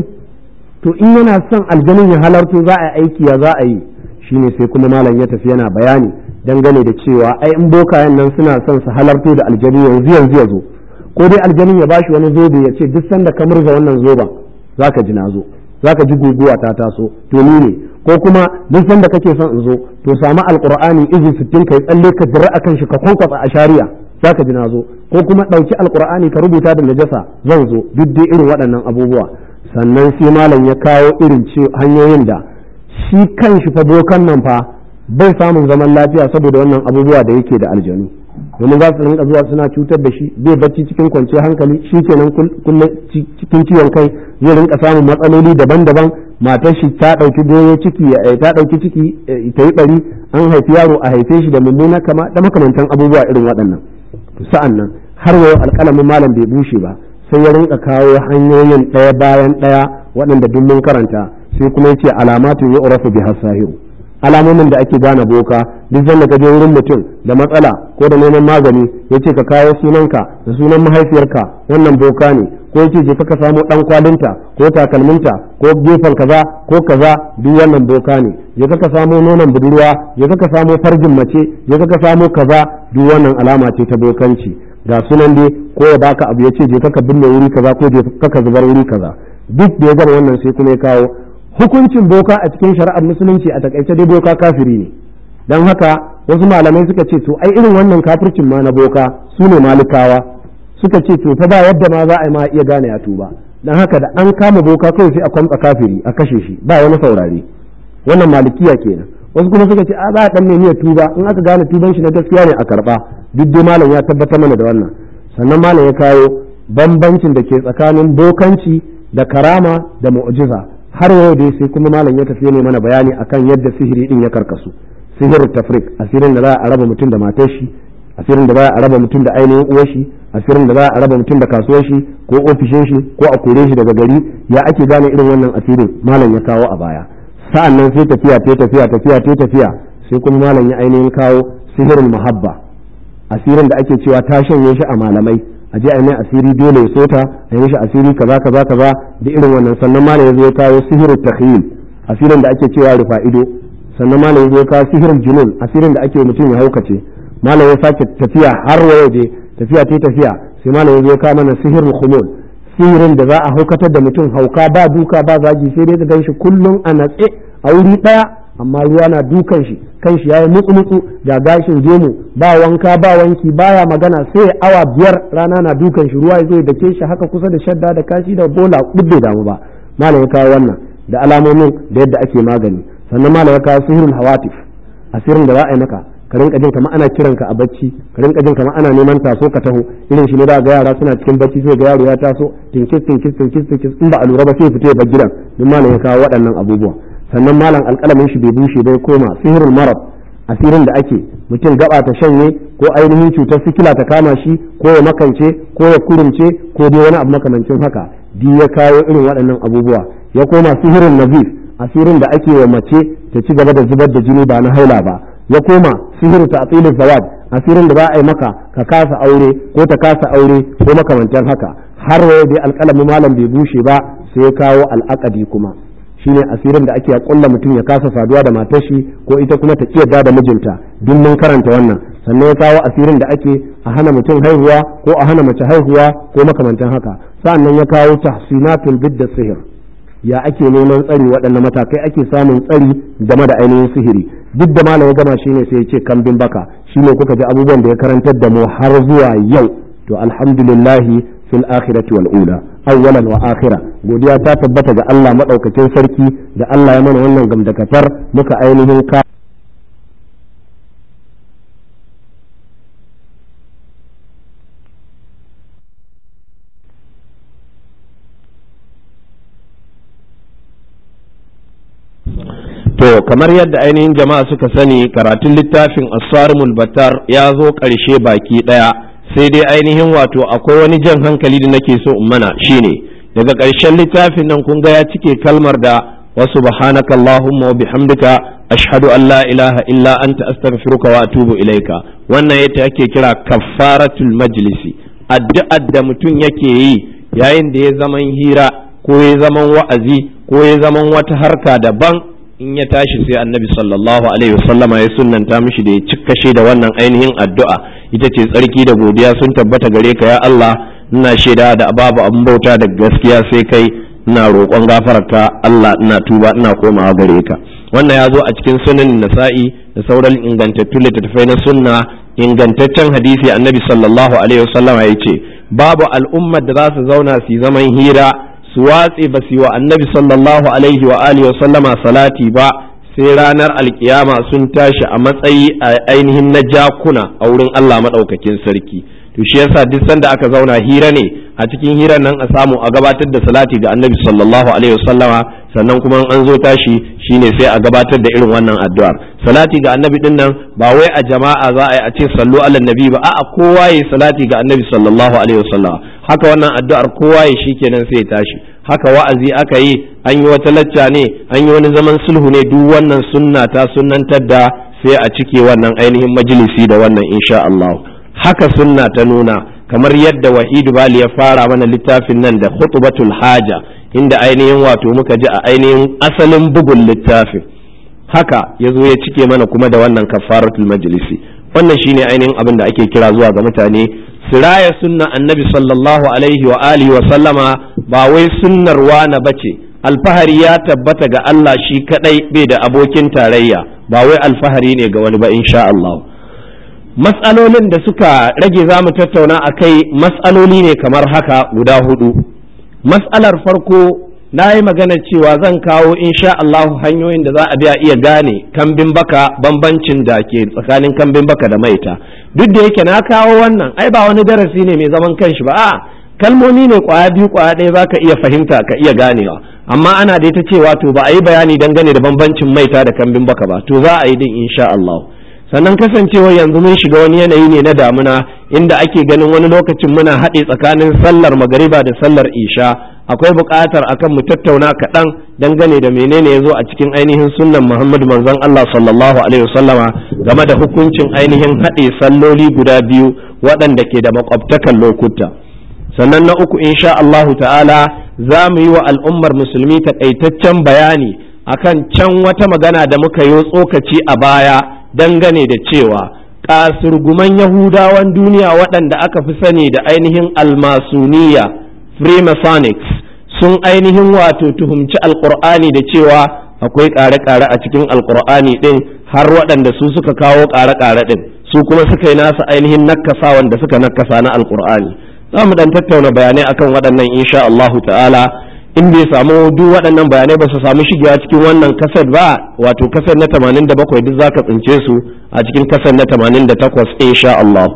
to in yana son aljanin ya halarto za a yi aiki ya za a yi shine sai kuma malam ya tafi yana bayani dangane da cewa ai in bokayen nan suna son su halarto da aljani yanzu yanzu ya zo ko dai aljanin ya bashi wani zobe ya ce duk sanda ka murza wannan zoben zaka ji na zo zaka ji guguwa ta taso to ni ne ko kuma duk sanda kake son in zo to samu alqur'ani izu sittin kai tsalle ka dira akan shi ka kwankwasa a shari'a zaka ji na zo ko kuma dauki alqur'ani ka rubuta da najasa zan zo duk dai irin waɗannan abubuwa sannan sai malam ya kawo irin ce hanyoyin da shi kan shi fa bokan nan fa bai samun zaman lafiya saboda wannan abubuwa da yake da aljanu domin za su rinka zuwa suna cutar da shi bai bacci cikin kwanciyar hankali shi kenan kullum cikin ciwon kai zai rinka samun matsaloli daban-daban matar shi ta dauki goyo ciki ta dauki ciki ta yi bari an haifi yaro a haife shi da mummuna kama da makamantan abubuwa irin waɗannan sa'an nan har yau alƙalamin malam bai bushe ba sai ya rinka kawo hanyoyin ɗaya bayan ɗaya waɗanda duk mun karanta sai kuma yace alamatu yu'rafu biha sahiru alamomin da ake gane boka duk zan ka je wurin mutum da matsala ko da neman magani yace ka kawo sunanka da sunan mahaifiyarka wannan boka ne ko yace je ka samu dan kwalinta ko takalminta ko gefen kaza ko kaza duk wannan boka ne je ka samu nonon budurwa je ka samu farjin mace je ka samu kaza duk wannan alama ce ta bokanci ga sunan dai ko ya baka abu yace je ka binne wuri kaza ko je ka zubar wuri kaza duk da ya gama wannan sai kuma ya kawo hukuncin boka a cikin shari'ar musulunci a takaice dai boka kafiri ne don haka wasu malamai suka ce to ai irin wannan kafircin ma na boka su ne malikawa suka ce to fa ba yadda ma za a yi ma iya gane ya tuba don haka da an kama boka kawai sai a kwamtsa kafiri a kashe shi ba wani saurare wannan malikiya kenan wasu kuma suka ce a za a dan nemi ya tuba in aka gane tuban shi na gaskiya ne a karba duk dai malam ya tabbatar mana da wannan sannan malam ya kawo bambancin da ke tsakanin bokanci da karama da mu'jiza har yau dai sai kuma malam ya tafi ne mana bayani akan yadda sihiri din ya karkasu sihirin tafrik asirin da za a raba mutum da matar shi asirin da za a raba mutum da ainihin uwar shi asirin da za a raba mutum da kasuwar shi ko ofishin shi ko a kore shi daga gari ya ake gane irin wannan asirin malam ya kawo a baya sa'an nan sai tafiya ta tafiya tafiya ta tafiya sai kuma malam ya ainihin kawo sihirin muhabba asirin da ake cewa ta shanye shi a malamai a je a mai asiri dole ya sota a yi mishi asiri kaza kaza kaza da irin wannan sannan malam ya zo ya kawo sihirin takhyil asirin da ake cewa rufa ido, sannan malam ya kawo sihirin junun, asirin da ake mutum ya haukace. malam ya sake tafiya har waje tafiya ta tafiya sai malam ya kawo mana sihirin khumul, sihirin da za a haukatar da mutum hauka ba duka ba zagi, sai dai ka ganshi kullum a natse a wuri daya amma ruwa na dukan shi, kan shi yayi mutsu mutsu ga gashin gemu, ba wanka ba wanki, baya magana, sai awa biyar rana na dukan shi, ruwa yazo ya dake shi haka kusa da shadda da kashi da bola duk bai damu ba. malam ya kawo wannan da alamomin da yadda ake magani. sannan malam ya kawo sihirul hawatif, asirin da za a yi maka ka rinka jin kamar ana kiranka a bacci, ka rinka jin kamar ana neman taso ka taho, irin shi ne da ga yara suna cikin bacci sai ga yaro ya taso tinkis tinkis tinkis tinkis, in ba a lura ba sai fita ya bar gidan. duk malam ya kawo waɗannan abubuwa. sannan malam alƙalamin shi bai bushe bai koma sihirul marad, asirin da ake mutum gaba ta shanye ko ainihin cutar sikila ta kama shi ko ya makance ko ya kurumce ko dai wani abu makamancin haka, di ya kawo irin waɗannan abubuwa. ya koma sihirin nazif, asirin da ake wa mace ta ci gaba da zubar da jini ba na haila ba. ya koma sihiru ta'til zawaj, asirin da za a yi maka ka kasa aure ko ta kasa aure ko makamantan haka. har waye dai alƙalamin malam bai bushe ba sai ya kawo al'aqadi kuma, shine asirin da ake kulla mutum ya kasa saduwa da matar shi ko ita kuma ta kiyarda da mijinta, duk mun karanta wannan. sannan ya kawo asirin da ake a hana mutum haihuwa ko a hana mace haihuwa ko makamantan haka. sa'annan ya kawo tahsinatul bidda sihir, ya ake neman tsari, waɗanne matakai ake samun tsari game da ainihin sihiri. duk da malam ya gama shine sai ya ce kambin baka, shine kuka ji abubuwan da ya karantar da mu har zuwa yau. to alhamdulillahi fil akhirati wal ula, awwalan wa akhira, godiya ta tabbata ga Allah madaukakin sarki da Allah ya mana wannan gamdakatar muka ainihin ka to kamar yadda ainihin jama'a suka sani karatun littafin as-sarimul battar ya zo ƙarshe baki ɗaya, sai dai ainihin wato akwai wani jan hankali da nake so in mana, shine daga ƙarshen littafin nan kun ga ya cike kalmar da wa subhanaka allahumma wa bihamdika ashhadu an la ilaha illa anta astaghfiruka wa atubu ilaika. wannan yadda ake kira kaffaratul majlisi, addu'ar da mutum yake yi yayin da ya zaman hira ko ya zaman wa'azi ko ya zaman wata harka daban, in ya tashi sai annabi sallallahu alaihi wasallama ya sunnanta mishi da ya cikkashe da wannan ainihin addu'a, ita ce tsarki da godiya sun tabbata gare ka ya Allah, ina shaida da babu abin bauta da gaskiya sai kai, ina roƙon gafararka Allah, ina tuba ina komawa gare ka. wannan ya zo a cikin sunan nasa'i da sauran ingantattun littattafai na sunna. ingantaccen hadisi annabi sallallahu alaihi wasallama ya ce babu al'ummar da za su zauna su zaman hira su watse ba su yi wa annabi sallallahu alaihi wa alihi wasallama salati ba sai ranar alkiyama sun tashi a matsayi a ainihin na jakuna a wurin Allah madaukakin sarki. to shi yasa duk sanda aka zauna hira ne, a cikin hirar nan a samu a gabatar da salati ga annabi sallallahu alaihi wasallama, sannan kuma an zo tashi shine sai a gabatar da irin wannan addu'ar. salati ga annabi din nan ba wai a jama'a za a yi a ce sallu ala nabi ba, a'a kowa yi salati ga annabi sallallahu alaihi wasallama. haka wannan addu'ar kowa yi shikenan sai ya tashi. haka wa'azi aka yi, an yi wata lacca ne, an yi wani zaman sulhu ne, duk wannan sunna ta sunnantar da sai a cike wannan ainihin majalisi da wannan insha Allah. haka sunna ta nuna, kamar yadda Wahidu Bali ya fara mana littafin nan da khutbatul haja, inda ainihin wato muka ji a ainihin asalin bugun littafin, haka ya zo ya cike mana kuma da wannan kafaratul majlisi. wannan shine ainihin abin da ake kira zuwa ga mutane su raya sunna annabi sallallahu alaihi wa alihi wa sallama, ba wai sunnar wana bace. alfahari ya tabbata ga Allah shi kadai, bai da abokin tarayya, ba wai alfahari ne ga wani ba insha Allah. matsalolin da suka rage za mu tattauna a kai matsaloli ne kamar haka guda hudu. matsalar farko na yi magana cewa zan kawo insha Allah hanyoyin da za a biya iya gane kambin baka, bambancin da ke tsakanin kambin baka da maita. duk da yake na kawo wannan ai ba wani darasi ne mai zaman kanshi ba, a kalmomi ne kwaya biyu kwaya ɗaya za ka iya fahimta ka iya ganewa, amma ana da ita cewa to ba a yi bayani dangane da bambancin maita da kambin baka ba, to za a yi din insha Allah. sannan kasancewa yanzu mun shiga wani yanayi ne na damuna inda ake ganin wani lokacin muna haɗe tsakanin sallar magariba da sallar isha, akwai buƙatar akan mu tattauna kaɗan dangane da menene ya zo a cikin ainihin sunnan Muhammadu manzon Allah sallallahu alaihi wasallama game da hukuncin ainihin haɗe salloli guda biyu waɗanda ke da makwabtakan lokuta. sannan na uku insha Allahu ta'ala za mu yi wa al'ummar musulmi taƙaitaccen bayani akan can wata magana da muka yi tsokaci a baya dangane da cewa kasurguman yahudawan duniya waɗanda aka fi sani da ainihin almasuniya freemasonics sun ainihin wato tuhumci alkur'ani da cewa akwai ƙare-ƙare a cikin alkur'ani ɗin har waɗanda su suka kawo ƙare-ƙare ɗin su kuma suka yi nasa ainihin nakasa wanda suka nakasa na alkur'ani. Za mu ɗan tattauna bayanai akan waɗannan insha Allahu ta'ala. In bai samu duk waɗannan bayanai ba su samu shigewa cikin wannan kaset ba, wato kaset na tamanin da bakwai duk zaka tsince su a cikin kaset na tamanin da takwas insha Allah.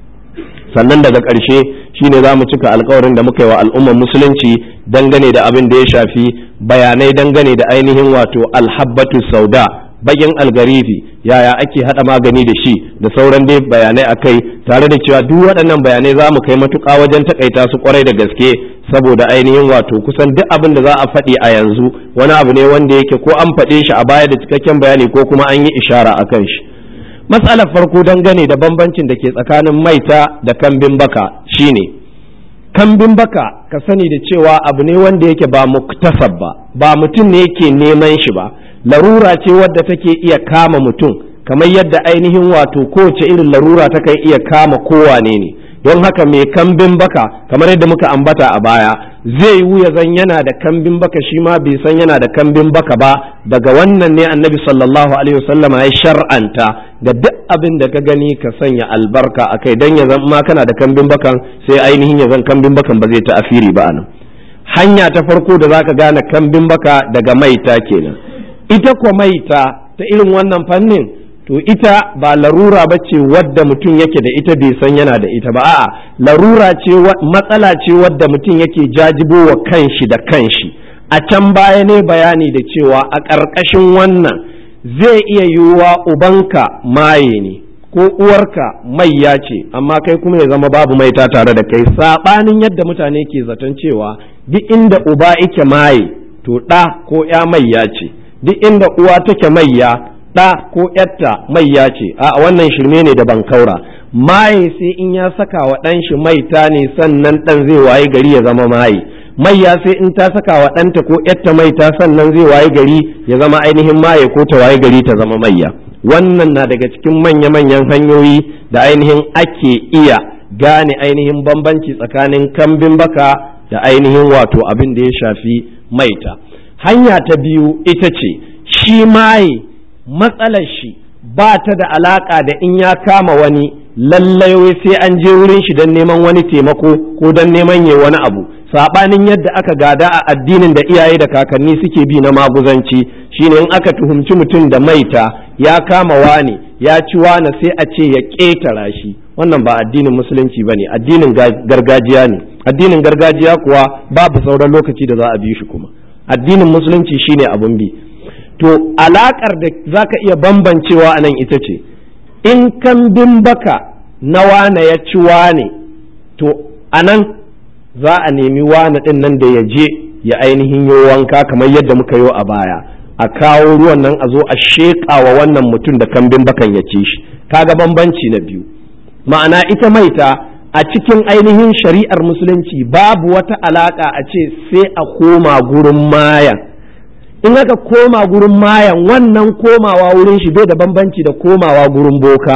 Sannan daga ƙarshe shine za mu cika alkawarin da muka yi wa al'ummar musulunci dangane da abin da ya shafi bayanai dangane da ainihin wato alhabbatu sauda, bakin algarifi, yaya ake hada magani da shi da sauran dai bayanai akai, tare da cewa duk waɗannan bayanai za mu kai matuƙa wajen takaita su kwarai da gaske, saboda ainihin wato kusan duk abin da za a faɗi a yanzu wani abu ne wanda yake ko an faɗe shi a baya da cikakken bayani ko kuma an yi ishara a kan shi. Matsalar farko dangane da bambancin da ke tsakanin maita da kambin baka shine kambin baka ka sani da cewa abu ne wanda yake ba muktasab ba, ba mutum ne yake neman shi ba, larura ce wadda take iya kama mutum kamar yadda ainihin wato kowace irin larura ta kai iya kama kowane ne. Don haka mai kambin baka kamar yadda muka ambata a baya zai wuya zan yana da kambin baka shi ma bai san yana da kambin baka ba. Daga wannan ne annabi sallallahu alaihi wasallama ya shar'anta da duk abin da ka gani ka sanya albarka akai, dan ya zan ma kana da kambin bakan sai ainihin ya zan kambin bakan ba zai ta'afiri ba anan. Hanya ta farko da zaka gane kambin baka daga maita kenan. Ita ko maita ta irin wannan fannin to ita ba larura ba ce wadda mutum yake da ita bai san yana da ita ba, a'a larura ce, matsala ce wadda mutum yake jajibo wa kanshi da kanshi. A can baya ne bayani da cewa a ƙarƙashin wannan zai iya yiwuwa ubanka maye ne ko uwarka maiya ce amma kai kuma ya zama babu maita tare da kai, saɓanin yadda mutane ke zaton cewa duk inda uba yake maye to ɗa ko ya maiya ce, duk inda uwa take maiya ɗa ko ‘yarta maiya ce. A wannan shirme ne da bankaura. Maye sai in ya saka wa ɗan shi maita ne sannan ɗan zai waye gari ya zama maye. Maiya sai in ta saka wa ɗanta ko ‘yarta maita sannan zai waye gari ya zama ainihin maye ko ta waye gari ta zama maiya. Wannan na daga cikin manya-manyan hanyoyi da ainihin ake iya gane ainihin bambanci tsakanin kambin baka da ainihin wato abin da ya shafi maita. Hanya ta biyu ita ce shi maye matsalar shi ba ta da alaka da in ya kama wani lallai wai sai an je wurin shi don neman wani taimako ko don neman yi wani abu, saɓanin yadda aka gada a addinin da iyaye da kakanni suke bi na maguzanci shine in aka tuhumci mutum da maita ya kama wani ya ci wani sai a ce ya ƙetara shi. Wannan ba addinin musulunci ba ne, addinin gargajiya ne. Addinin gargajiya kuwa babu sauran lokaci da za a bi shi kuma. Addinin musulunci shine abun bi. To alaƙar da za ka iya bambancewa a nan ita ce, in kambin baka na wane ya ci wane, to a nan za a nemi wane ɗin nan da ya je ya ainihin yi wanka kamar yadda muka yi a baya, a kawo ruwan nan a zo a sheƙa wa wannan mutum da kambin bakan ya ci shi. Kaga bambanci na biyu, ma'ana ita maita a cikin ainihin shari'ar musulunci babu wata alaƙa a ce sai a koma gurin mayan. In aka koma gurin mayan, wannan komawa wurin shi bai da bambanci da komawa gurin boka,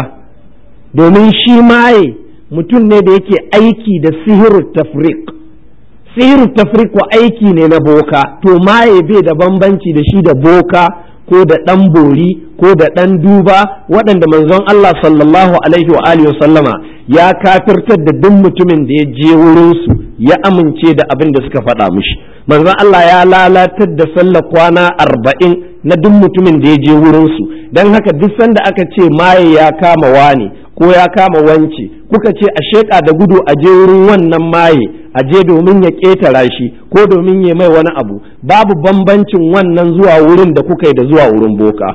domin shi maye mutum ne da yake aiki da sihiru tafriq. Sihiru tafriq ko aiki ne na boka, to maye bai da bambanci da shi da boka ko da ɗan bori ko da ɗan duba, waɗanda manzon Allah sallallahu alaihi wa alihi sallama ya kafirtar da duk mutumin da ya je wurinsu ya amince da abin da suka faɗa mishi. Manzon Allah ya lalatar da sallar kwana arba'in na duk mutumin da ya je wurinsu. Don haka duk sanda aka ce maye ya kama wani ko ya kama wance, kuka ce a sheƙa da gudu a je wurin wannan maye, a je domin ya ƙetara shi ko domin ya mai wani abu, babu bambancin wannan zuwa wurin da kuka yi da zuwa wurin boka.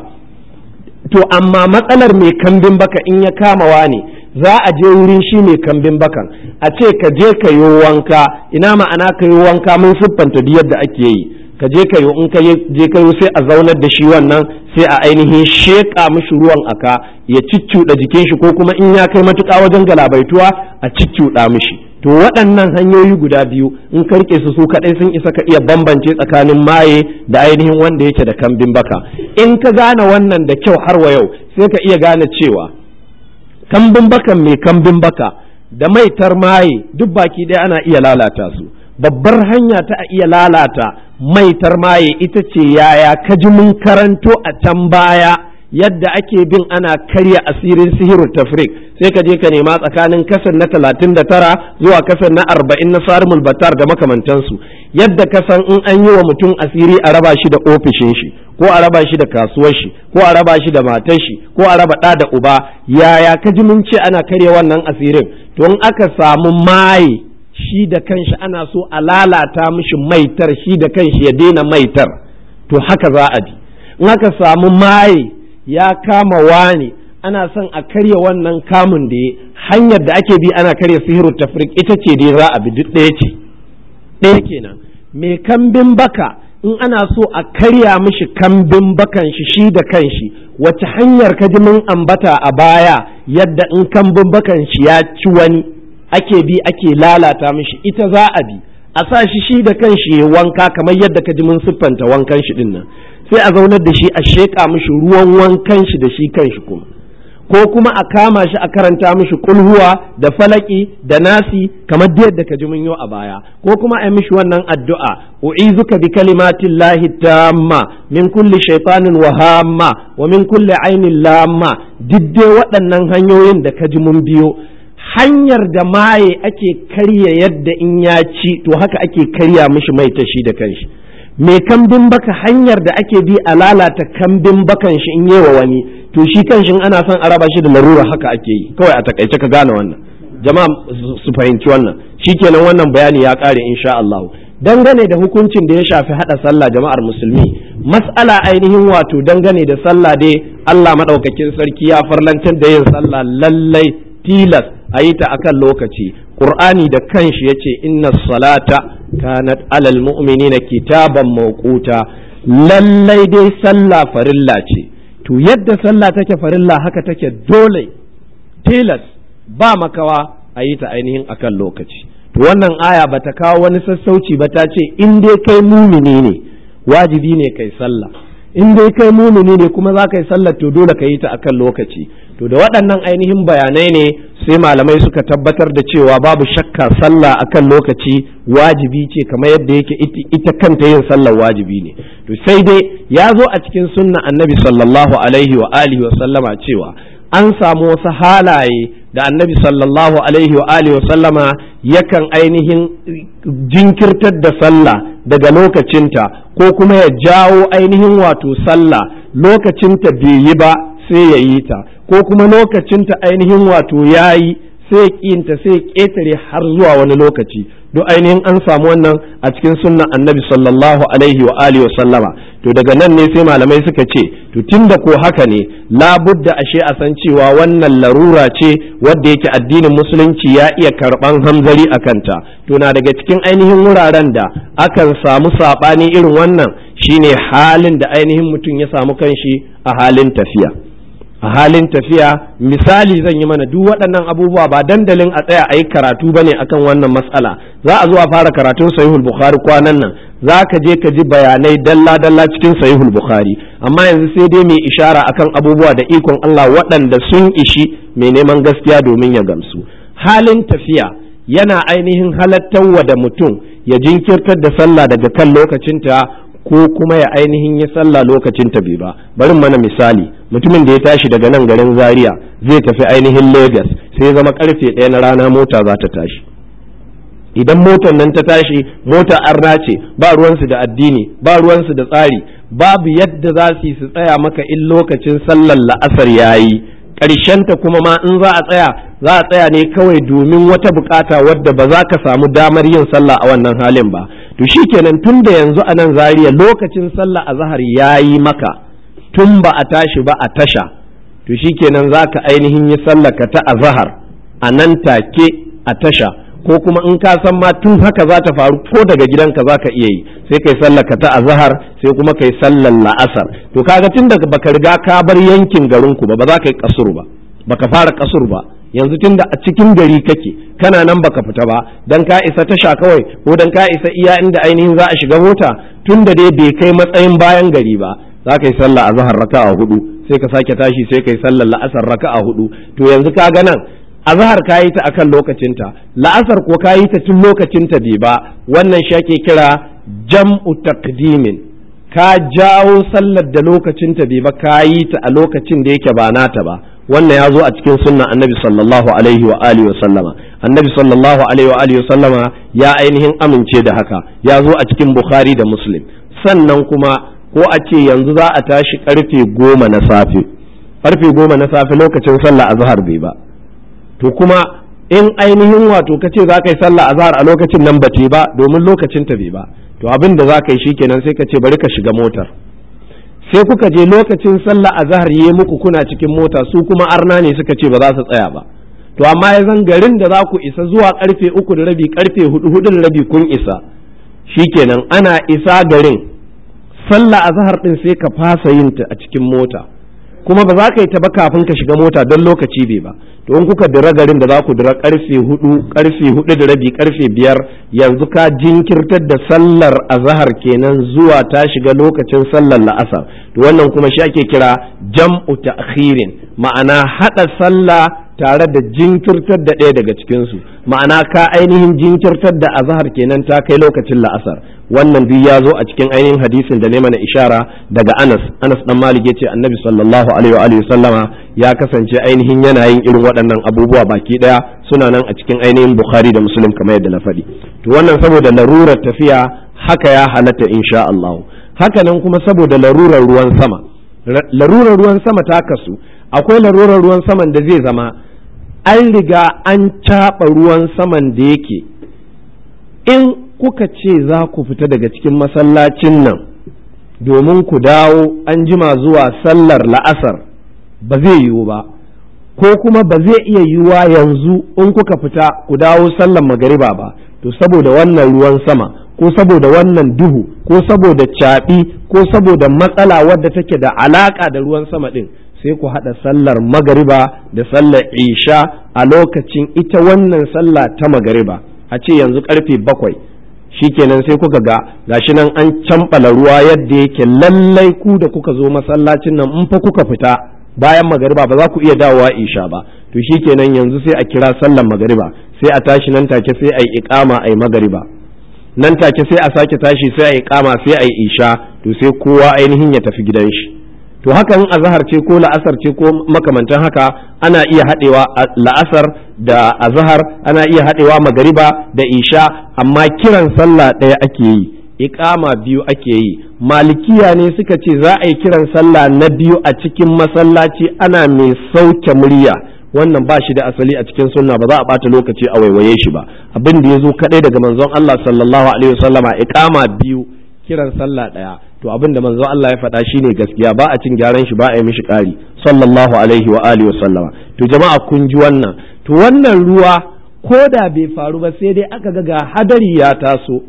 To amma matsalar mai kambin baka in ya kama wani, za a je wurin shi mai kambin bakan a ce ka je ka yi wanka. Ina ma'ana ka yi wanka, mun siffanta duk yadda ake yi. Ka je ka yi, in ka je ka yi sai a zaunar da shi wannan, sai a ainihin sheƙa mishi ruwan aka ya ciccuɗa jikin shi, ko kuma in ya kai matuƙa wajen galabaituwa a ciccuɗa mishi. to waɗannan hanyoyi guda biyu in ka rike su su kaɗai sun isa ka iya bambance tsakanin maye da ainihin wanda yake da kambin baka. In ka gane wannan da kyau har wa yau sai ka iya gane cewa kambin bakan mai kambin baka da maitar maye duk baki ɗaya ana iya lalata su. Babbar hanya ta iya lalata maitar maye ita ce yaya ka ji mun karanto a can baya yadda ake bin ana karya asirin sihirul tafrik, sai ka je ka nema tsakanin kasar na talatin da tara zuwa kasar na arba'in na sarimul batar da makamantansu, yadda kasan in an yi wa mutum asiri a raba shi da ofishin shi ko a raba shi da kasuwar shi ko a raba shi da matar shi ko a raba ɗa da uba, yaya ka ji mun ce ana karya wannan asirin. To in aka samu maye shi da kanshi ana so a lalata mishi maitar, shi da kanshi ya daina maitar, to haka za a bi. In aka samu maye ya kama wani ana son a karya wannan kamun da ya, hanyar da ake bi ana karya sihirul tafrik ita ce dai za a bi, duk ɗaya ce. Ɗaya kenan. Mai kambin baka in ana so a karya mishi kambin bakan shi shi da kanshi, wace hanyar ka ji mun ambata a baya yadda in kambin bakan shi ya ci wani ake bi ake lalata mishi, ita za a bi a sa shi shi da kanshi ya wanka kamar yadda ka ji mun siffanta wankan shi din nan, sai a zaunar da shi a sheƙa mishi ruwan wankan shi da shi kanshi kuma, ko kuma a kama shi a karanta mishi kulhuwa da falaki da nasi kamar yadda ka ji mun yi a baya, ko kuma a yi mishi wannan addu'a u'izuka bi kalimatin lahi tamma min kulli shaytanin wa hamma wa min kulli ainin lamma. Diddai waɗannan hanyoyin da ka ji mun biyo, hanyar da maye ake karya yadda in ya ci to haka ake karya mishi mai ta shi da kanshi. Mai kambin baka hanyar da ake bi a lalata kambin bakan shi in yewa wani, to shi kanshi ana son a raba shi da larura haka ake yi. Kawai a takaice ka gane wannan, jama'a su fahimci wannan, shikenan wannan bayani ya kare insha Allah. Dangane da hukuncin da ya shafi hada sallah jama'ar musulmi, mas'ala ainihin wato dangane da sallah dai Allah madaukakin sarki ya farlantar da yin sallah lallai tilas a yi ta akan lokaci. Qur'ani da kanshi yace inna salata kanat alal mu'minina kitaban mawquta, lallai dai sallah farilla ce. To yadda sallah take farilla haka take dole tilas ba makawa a yi ta ainihin akan lokaci. To wannan aya bata kawo wani sassauci ba, ta ce in dai kai mumini ne wajibi ne kai sallah, in dai kai mumini ne kuma za ka yi sallah to dole ka yi ta akan lokaci. To da waɗannan ainihin bayanai ne sai malamai suka tabbatar da cewa babu shakka sallah akan lokaci wajibi ce kamar yadda yake ita kanta yin sallar wajibi ne. To sai dai ya zo a cikin sunna annabi sallallahu alaihi wa alihi wa sallama cewa an samu wasu halaye da annabi sallallahu alaihi wa alihi wa sallama yakan ainihin jinkirtar da sallah daga lokacinta ko kuma ya jawo ainihin wato sallah lokacinta bai yi ba sai ya yi ta, ko kuma lokacinta ainihin wato ya yi sai ƙinta sai ƙetare har zuwa wani lokaci. Duk ainihin an samu wannan a cikin sunnan annabi sallallahu alaihi wa alihi wa sallama. To daga nan ne sai malamai suka ce to tunda ko haka ne labudda ashe a san cewa wannan larura ce wadda yake addinin musulunci ya iya karban hamzari a kanta. To na daga cikin ainihin wuraren da akan samu sabani irin wannan shine halin da ainihin mutum ya samu kanshi a halin tafiya. a halin tafiya misali zan yi mana duk waɗannan abubuwa ba dandalin a tsaya a yi karatu ba ne akan wannan matsala. Za a zo a fara karatun sahihul bukhari kwanan nan, za ka je ka ji bayanai dalla dalla cikin sahihul bukhari, amma yanzu sai dai mai ishara akan abubuwa da ikon Allah waɗanda sun ishi mai neman gaskiya domin ya gamsu. Halin tafiya yana ainihin halattarwa da mutum ya jinkirtar da sallah daga kan lokacinta ko kuma ya ainihin ya sallah lokacin ta bai ba. Bari mana misali, mutumin da ya tashi daga nan garin Zaria zai tafi ainihin Lagos sai ya zama karfe ɗaya na rana mota za ta tashi. Idan motar nan ta tashi, mota arna ce, ba ruwansu da addini, ba ruwansu da tsari, babu yadda za su yi su tsaya maka in lokacin sallar la'asar yayi. Ƙarshenta kuma ma in za a tsaya za a tsaya ne kawai domin wata bukata wadda ba za ka samu damar yin sallah a wannan halin ba. To shikenan tun da yanzu a nan Zaria lokacin sallah azhar yayi maka tun ba a tashi ba a tasha, to shikenan za ka ainihin yi sallah ka ta azhar a nan take a tasha, ko kuma in ka san ma tun haka za ta faru ko daga gidanka za ka iya yi sai kai sallah ka ta azhar sai kuma kai sallar la'asar. To kaga tun daga baka riga ka bar yankin garinku ba ba za ka yi kasur ba, baka fara kasur ba, yanzu tunda a cikin gari kake kana nan baka fita ba dan ka isa tasha kawai ko dan ka isa iya inda ainihin za a shiga mota tunda dai bai kai matsayin bayan gari ba za ka yi sallah azhar raka'a hudu sai ka sake tashi sai ka yi sallar la'asar raka'a hudu to yanzu ka ga nan azhar ka yi ta akan lokacinta la'asar ko ka yi ta tun lokacinta bai ba wannan shi ake kira jam'u taqdimin ka jawo sallar da lokacinta bai ba ka yi ta a lokacin da yake ba nata ba wannan ya zo a cikin sunna annabi sallallahu alaihi wa alihi wa sallama annabi sallallahu alaihi wa alihi wa sallama ya ainihin amince da haka ya zo a cikin bukhari da muslim sannan kuma ko a ce yanzu za a tashi karfe goma na safe karfe goma na safe lokacin sallah azhar bai ba to kuma in ainihin wato kace za ka yi sallah azhar a lokacin nan bace ba domin lokacin ta bai ba to abin da za ka yi shikenan sai ka ce bari ka shiga motar sai kuka je lokacin sallah azhar yayi muku kuna cikin mota su kuma arna ne suka ce ba za su tsaya ba to amma ya zan garin da za ku isa zuwa karfe uku da rabi karfe hudu hudu da rabi kun isa shikenan ana isa garin sallah azhar din sai ka fasa yin ta a cikin mota kuma ba za ka yi ta ba kafin ka shiga mota don lokaci bai ba to in kuka dira garin da za ku dira karfe hudu karfe hudu da rabi karfe biyar yanzu ka jinkirtar da sallar azhar kenan zuwa ta shiga lokacin sallar la'asar to wannan kuma shi ake kira jam'u ta'khirin ma'ana hada sallah tare da jinkirtar da ɗaya daga cikinsu ma'ana ka ainihin jinkirtar da azhar kenan ta kai lokacin la'asar wannan duk ya zo a cikin ainihin hadisin da ne mana ishara daga Anas Anas dan Malik yace Annabi sallallahu alaihi wa alihi sallama ya kasance ainihin yana yin irin waɗannan abubuwa baki daya suna nan a cikin ainihin Bukhari da Muslim kamar yadda na faɗi to wannan saboda larurar tafiya haka ya halatta insha Allah haka nan kuma saboda larurar ruwan sama larurar ruwan sama ta kasu akwai larurar ruwan saman da zai zama an riga an caɓa ruwan saman da yake in kuka ce za ku fita daga cikin masallacin nan domin ku dawo an jima zuwa sallar la'asar ba zai yiwu ba ko kuma ba zai iya yiwuwa yanzu in kuka fita ku dawo sallar magariba ba to saboda wannan ruwan sama ko saboda wannan duhu ko saboda caɓi ko saboda matsala wadda take da alaƙa da ruwan sama ɗin sai ku haɗa sallar magariba da sallar isha a lokacin ita wannan sallah ta magariba a ce yanzu karfe bakwai shikenan sai kuka ga gashi nan an camɓala ruwa yadda yake lallai ku da kuka zo masallacin nan in fa kuka fita bayan magariba ba za ku iya dawowa isha ba to shikenan yanzu sai a kira sallar magariba sai a tashi nan take sai a yi iqama a yi magariba nan take sai a sake tashi sai a yi iqama sai a yi isha to sai kowa ainihin ya tafi gidan shi to hakan azhar ce ko la'asar ce ko makamantan haka ana iya haɗewa la'asar da azhar ana iya haɗewa magariba da isha amma kiran sallah ɗaya ake yi iqama biyu ake yi malikiya ne suka ce za a yi kiran sallah na biyu a cikin masallaci ana mai sauke murya wannan ba shi da asali a cikin sunna ba za a bata lokaci a waiwaye shi ba abin da ya zo kadai daga manzon Allah sallallahu alaihi wasallama iqama biyu kiran sallah ɗaya to abin da manzo Allah ya faɗa shine gaskiya ba a cin gyaran shi ba a yi mishi ƙari sallallahu alaihi wa alihi wa sallama to jama'a kun ji wannan to wannan ruwa ko da bai faru ba sai dai aka ga ga hadari ya taso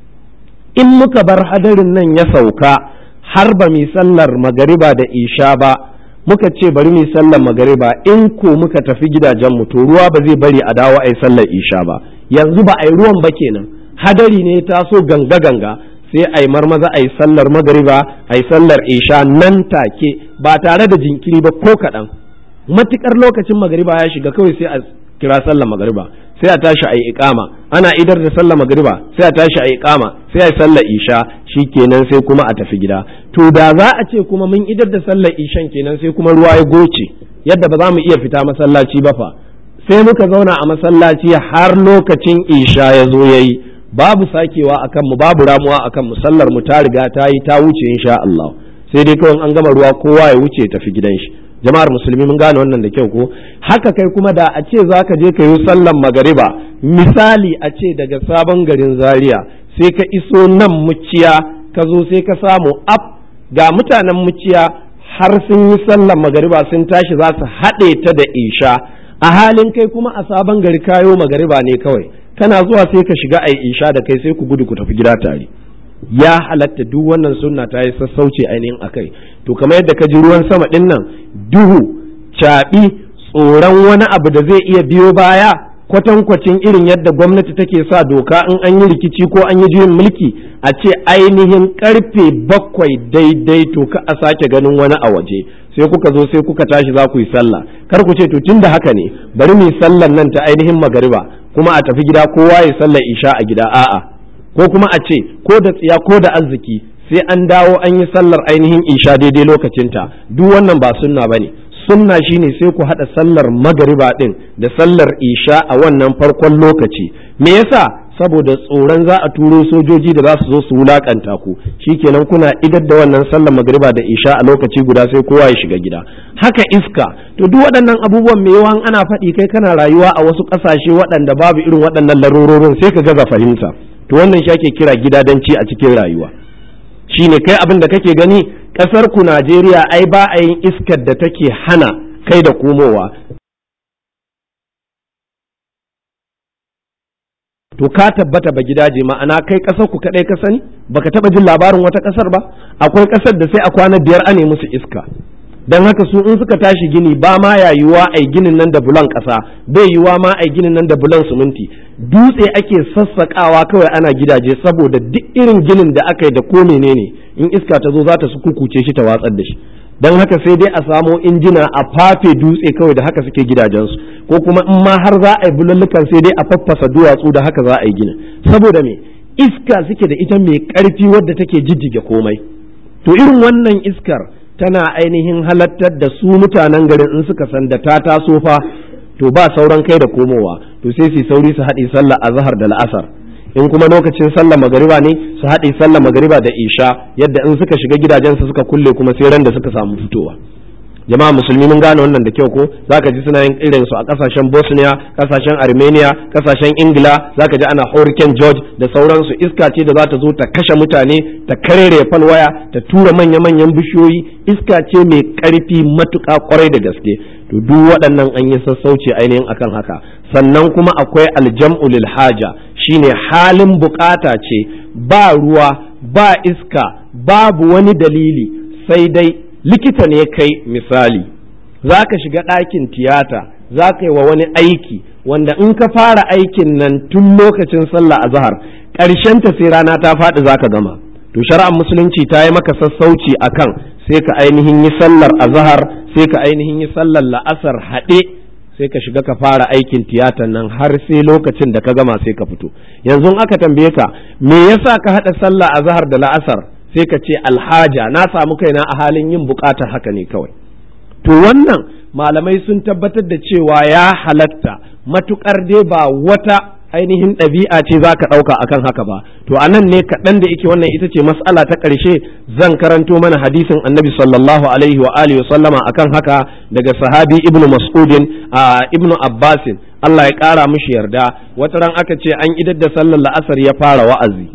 in muka bar hadarin nan ya sauka har ba mi sallar magariba da isha ba muka ce bari mi sallar magariba in ko muka tafi gidajen mu to ruwa ba zai bari a dawo a yi sallar isha ba yanzu ba a yi ruwan ba kenan hadari ne taso ganga ganga sai a yi marmaza a yi sallar magariba a yi sallar isha nan take ba tare da jinkiri ba ko kaɗan matuƙar lokacin magariba ya shiga kawai sai a kira sallar magariba sai a tashi a yi iƙama ana idar da sallar magariba sai a tashi a yi iƙama sai a yi sallar isha shi kenan sai kuma a tafi gida to da za a ce kuma mun idar da sallar ishan kenan sai kuma ruwa ya goce yadda ba za mu iya fita masallaci ba fa sai muka zauna a masallaci har lokacin isha ya zo ya yi babu sakewa akan mu babu ramuwa akan mu sallar mu ta riga ta yi ta wuce insha Allah sai dai kawai an gama ruwa kowa ya wuce tafi gidan shi jama'ar musulmi mun gane wannan da kyau ko haka kai kuma da a ce zaka je ka yi sallar magariba misali a ce daga sabon garin Zaria sai ka iso nan muciya ka zo sai ka samu ab ga mutanen muciya har sun yi sallar magariba sun tashi za su haɗe ta da isha a halin kai kuma a sabon gari kayo magariba ne kawai kana zuwa sai ka shiga ai isha da kai sai ku gudu ku tafi gida tare ya halatta duk wannan sunna ta yi sassauci ainihin akai to kamar yadda ka ji ruwan sama din nan duhu caɓi tsoron wani abu da zai iya biyo baya kwatankwacin irin yadda gwamnati take sa doka in an yi rikici ko an yi juyin mulki a ce ainihin karfe bakwai daidai to ka a sake ganin wani a waje sai kuka zo sai kuka tashi za ku yi sallah kar ku ce to tunda haka ne bari mu yi sallar nan ta ainihin magariba kuma a tafi gida kowa ya sallar isha a gida a'a ko kuma a ce ko da tsiya ko da arziki sai an dawo an yi sallar ainihin isha daidai lokacinta duk wannan ba sunna bane sunna shine sai ku hada sallar magariba din da sallar isha a wannan farkon lokaci me yasa saboda tsoron za a turo sojoji da za su zo su wulakanta ku shikenan kuna idar da wannan sallar magariba da isha a lokaci guda sai kowa ya shiga gida haka iska to duk waɗannan abubuwan me yawan ana faɗi kai kana rayuwa a wasu ƙasashe waɗanda babu irin waɗannan larurorin sai ka gaza fahimta to wannan shi ake kira gidadanci a cikin rayuwa shine kai abin da kake gani ƙasar ku Najeriya ai ba a yin iskar da take hana kai da komowa to ka tabbata ba gidaje ma'ana kai ƙasar ku kadai ka sani baka taba jin labarin wata ƙasar ba akwai ƙasar da sai a kwana biyar ane musu iska dan haka su in suka tashi gini ba ma ya yiwa ai ginin nan da bulan ƙasa bai yiwa ma ai ginin nan da bulan siminti dutse ake sassakawa kawai ana gidaje saboda duk irin ginin da aka yi da ko menene in iska ta zo za ta sukukuce shi ta watsar da shi dan haka sai dai a samo injina a fafe dutse kawai da haka suke gidajensu ko kuma in ma har za a yi bulallukan sai dai a faffasa duwatsu da haka za a yi gina saboda me iska suke da ita mai ƙarfi wadda take jijjige komai to irin wannan iskar tana ainihin halattar da su mutanen garin in suka san da ta taso fa to ba sauran kai da komowa to sai su sauri su haɗe sallah azhar da la'asar in kuma lokacin sallah magariba ne su haɗe sallah magariba da isha yadda in suka shiga gidajensu suka kulle kuma sai ran da suka samu fitowa jama'a musulmi mun gane wannan da kyau ko zaka ji suna yin irin su a kasashen Bosnia kasashen Armenia kasashen Ingila zaka ji ana Hurricane George da sauransu iska ce da za ta zo ta kashe mutane ta karere falwaya ta tura manya manyan bishiyoyi iska ce mai karfi matuƙa kwarai da gaske to duk waɗannan an yi sassauci ainihin akan haka sannan kuma akwai aljam'u lil haja shine halin bukata ce ba ruwa ba iska babu wani dalili sai dai likita ne kai misali za ka shiga ɗakin tiyata za ka yi wa wani aiki wanda in ka fara aikin nan tun lokacin sallah azhar ƙarshenta sai rana ta faɗi za ka gama to shari'ar musulunci ta yi maka sassauci akan sai ka ainihin yi sallar azhar sai ka ainihin yi sallar la'asar haɗe sai ka shiga ka fara aikin tiyatan nan har sai lokacin da ka gama sai ka fito yanzu aka tambaye ka me yasa ka haɗa sallah azhar da la'asar sai ka ce alhaja na samu kaina a halin yin bukatar haka ne kawai to wannan malamai sun tabbatar da cewa ya halatta matukar dai ba wata ainihin ɗabi'a ce za ka ɗauka akan haka ba to a nan ne kaɗan da yake wannan ita ce mas'ala ta ƙarshe zan karanto mana hadisin annabi sallallahu alaihi wa alihi sallama akan haka daga sahabi ibnu mas'udin a ibnu abbasin Allah ya ƙara mishi yarda wata ran aka ce an idar da sallar la'asar ya fara wa'azi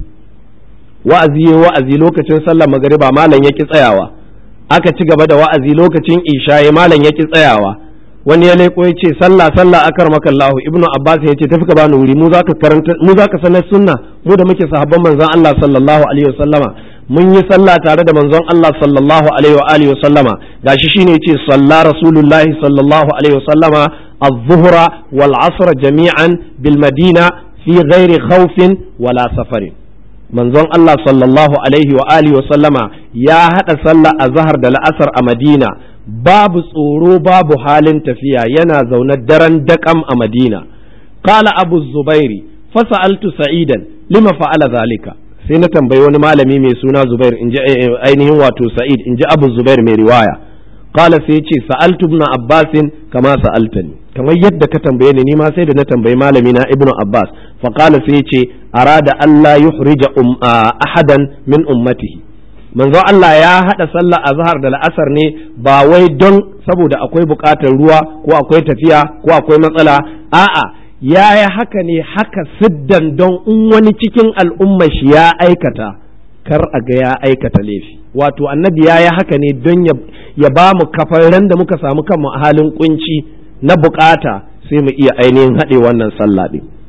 wa'azi ya wa'azi lokacin sallar magariba malam yaki tsayawa aka ci gaba da wa'azi lokacin isha ya malam yaki tsayawa wani ya leko ya ce sallah sallah akar makallahu ibnu abbas ya ce tafi ka bani wuri mu zaka karanta mu zaka sanar sunna mu da muke sahabban manzon Allah sallallahu alaihi wasallama mun yi sallah tare da manzon Allah sallallahu alaihi wa alihi wasallama gashi shine yace salla rasulullahi sallallahu alaihi wasallama az-zuhra wal 'asr jami'an bil madina fi ghairi khawfin wala safarin manzon Allah sallallahu alaihi wa alihi wa sallama ya hada sallah azhar da la'asar a Madina babu tsoro babu halin tafiya yana zaune daren dakam a Madina qala abu zubairi fasa'altu sa'idan lima fa'ala zalika sai na tambayi wani malami mai suna Zubair inji ainihin wato Sa'id inji Abu Zubair mai riwaya qala sai ya ce sa'altu ibn Abbas kama sa'altani kamar yadda ka tambaye ni ma sai da na tambayi malami na Ibn Abbas fa qala sai ya ce arada Allah yuhrija um, ahadan min ummatihi manzo Allah ya hada sallah azhar da la'asar ne ba wai don saboda akwai bukatar ruwa ko akwai tafiya ko akwai matsala a'a ya yi haka ne haka siddan don in wani cikin al'umma shi ya aikata kar a ga ya aikata laifi wato annabi ya yi haka ne don ya ba mu kafaran da muka samu kanmu a halin kunci na bukata sai mu iya ainihin haɗe wannan sallah ɗin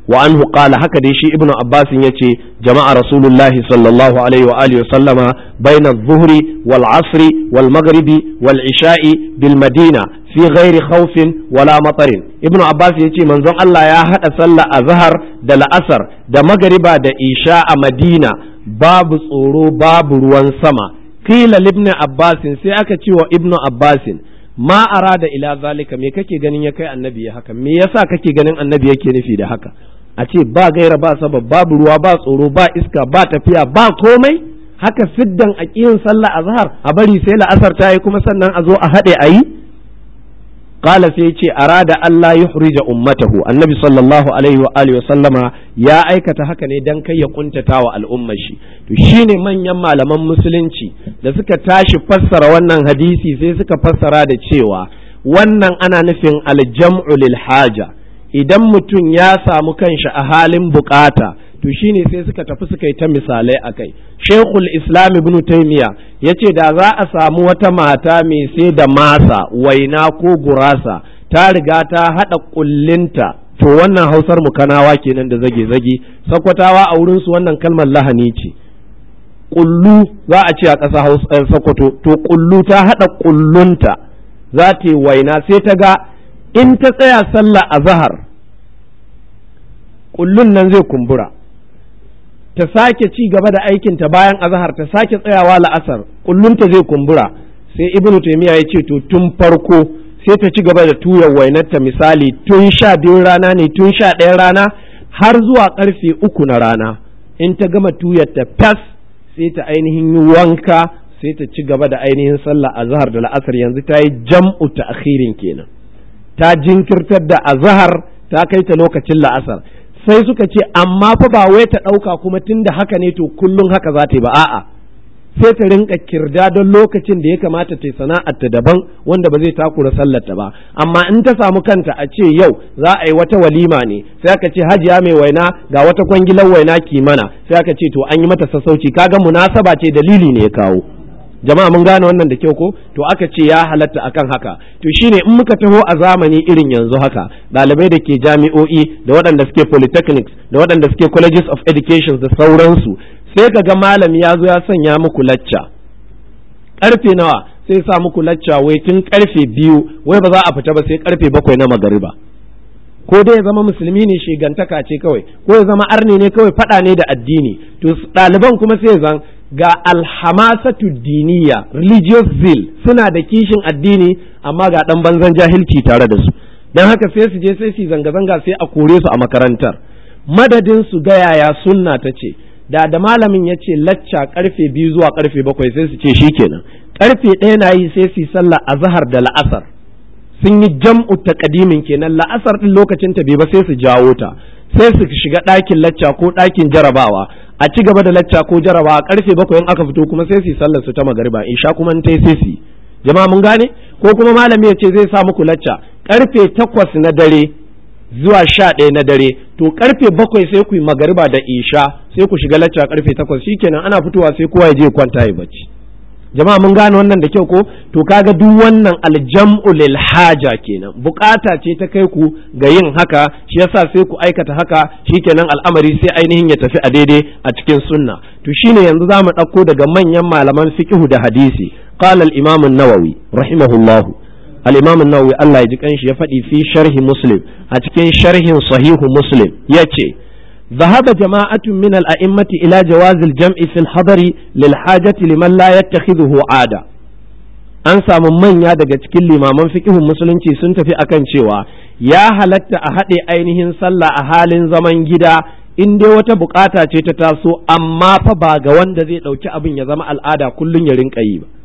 wa anhu qala haka dai shi ibnu abbas yace jama'a rasulullahi sallallahu alaihi wa alihi wasallama baina adh-dhuhri wal 'asri wal maghribi wal isha'i bil madina fi ghairi khawfin wala matarin. ibnu abbas yace manzon Allah ya hada sallah azhar da la'asar da magriba da isha a madina babu tsoro babu ruwan sama. qila libni abbas sai aka ce wa ibnu abbas ma arada ila zalika, me kake ganin ya kai annabi ya haka, me yasa kake ganin annabi yake nufi da haka, a ce ba gaira ba sabab babu ruwa ba tsoro ba iska ba tafiya ba komai haka siddan a kiyin sallah azhar a bari sai la'asar ta yi kuma sannan a zo a haɗe a yi. qala sai ce arada Allah yuhrija ummatahu, annabi sallallahu alaihi wa alihi wa sallama ya aikata haka ne dan kai ya kuntata wa al'ummar shi. To shine manyan malaman musulunci da suka tashi fassara wannan hadisi sai suka fassara da cewa wannan ana nufin aljam'u lil haja, idan mutum ya samu kanshi a halin bukata to shine sai suka tafi suka yi ta misalai akai. Sheikhul Islam Ibn Taymiyyah yace da za a samu wata mata mai sai da masa waina ko gurasa ta riga ta hada kullinta, to wannan Hausar mu Kanawa kenan da zage zage, Sakkwatawa a wurin su wannan kalmar lahani ce. Kullu za a ce a ƙasa Hausa Sokoto, to kullu ta hada kullunta za ta yi waina, sai ta ga in ta tsaya sallah azhar kullun nan zai kumbura, ta sake ci gaba da aikinta bayan azhar ta sake tsayawa la'asar kullunta zai kumbura. sai ibnu taymiya ya ce to tun farko sai ta ci gaba da tuyar wainarta, misali tun sha biyun rana ne tun sha ɗayan rana har zuwa karfe uku na rana, in ta gama tuyar ta fas sai ta ainihin yi wanka sai ta ci gaba da ainihin sallah azhar da la'asar. yanzu ta yi jam'u ta akhirin kenan, ta jinkirtar da azhar ta kai ta lokacin la'asar. sai suka ce amma fa ba wai ta ɗauka kuma tunda haka ne to kullum haka za ta yi ba, a'a sai ta rinka kirda don lokacin da ya kamata ta yi sana'ar ta daban wanda ba zai takura sallarta ba. amma in ta samu kanta a ce yau za a yi wata walima ne, sai aka ce hajiya mai waina ga wata kwangilar waina kimana, sai aka ce to an yi mata sassauci, kaga munasaba ce dalili ne ya kawo. jama'a mun gane wannan da kyau ko? to aka ce ya halatta akan haka. to shine in muka taho a zamani irin yanzu haka, ɗalibai da ke jami'o'i da waɗanda suke polytechnics da waɗanda suke colleges of education da sauransu, sai ka ga malami ya zo ya sanya muku lacca karfe nawa, sai sa muku lacca wai tun karfe biyu wai ba za a fita ba sai karfe bakwai na magariba. ko dai ya zama musulmi ne shegantaka ce kawai, ko ya zama arne ne kawai faɗa ne da addini. to ɗaliban kuma sai zan ga alhamasatu diniya, religious zeal, suna da kishin addini amma ga ɗan banzan jahilci tare da su, don haka sai su je sai su zanga-zanga sai a kore su a makarantar. madadin su ga yaya sunna ta ce, da da malamin ya ce lacca karfe biyu zuwa karfe bakwai sai su ce shikenan, karfe ɗaya na yi sai su yi sallah azhar da la'asar, sun yi jam'u taqdimin kenan, la'asar din lokacin ta bai ba sai su jawo ta, sai su shiga ɗakin lacca ko ɗakin jarabawa a ci gaba da lacca ko jarabawa. karfe bakwai in aka fito kuma sai su yi sallar su ta magariba, isha kuma in tai sai su yi. jama'a mun gane? ko kuma malami ya ce zai sa muku lacca karfe takwas na dare zuwa sha ɗaya na dare, to karfe bakwai sai ku yi magariba da isha sai ku shiga lacca karfe takwas, shikenan ana fitowa sai kowa ya je kwanta ya bacci. jama'a mun gane wannan da kyau ko? to kaga duk wannan aljam'u lil haja kenan, bukata ce ta kai ku ga yin haka, shi yasa sai ku aikata haka, shikenan al'amari sai ainihin ya tafi a daidai a cikin sunna. to shine yanzu zamu ɗauko daga manyan malaman fiqh da hadisi. qala al-imam an-nawawi rahimahullahu, al-imam an-nawawi Allah ya ji kanshi ya faɗi fi sharhi muslim, a cikin sharhin sahihu muslim yace ذهب جماعة من الأئمة إلى جواز الجمع في الحضر للحاجة لمن لا يتخذه عادة. an samu manya daga cikin limaman fiqhun musulunci sun tafi akan cewa ya halatta a haɗe ainihin sallah a halin zaman gida in dai wata bukata ce ta taso, amma fa ba ga wanda zai ɗauki abin ya zama al'ada kullum ya rinka yi ba.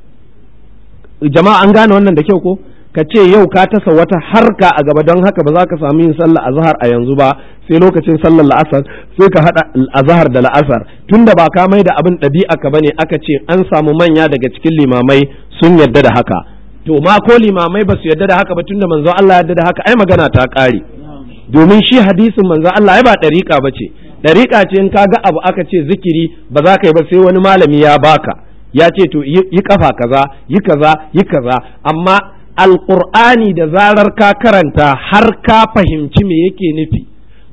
jama'a an gane wannan da kyau ko? ka ce yau ka tasa wata harka a gaba don haka ba za ka samu yin sallah azhar a yanzu ba sai lokacin sallar la'asar, sai ka hada azhar da la'asar, tunda ba ka mai da abin ɗabi'a ka bane. aka ce an samu manya daga cikin limamai sun yarda da haka. to ma ko limamai ba su yarda da haka ba, tunda manzon Allah ya yarda da haka, ai magana ta ƙare. domin shi hadisin manzon Allah ai ba ɗariƙa ba ce. ɗariƙa ce in ka ga abu aka ce zikiri ba za ka yi ba sai wani malami ya baka ya ce to yi kafa kaza yi kaza yi kaza. amma alƙur'ani da zarar ka karanta har ka fahimci me yake nufi,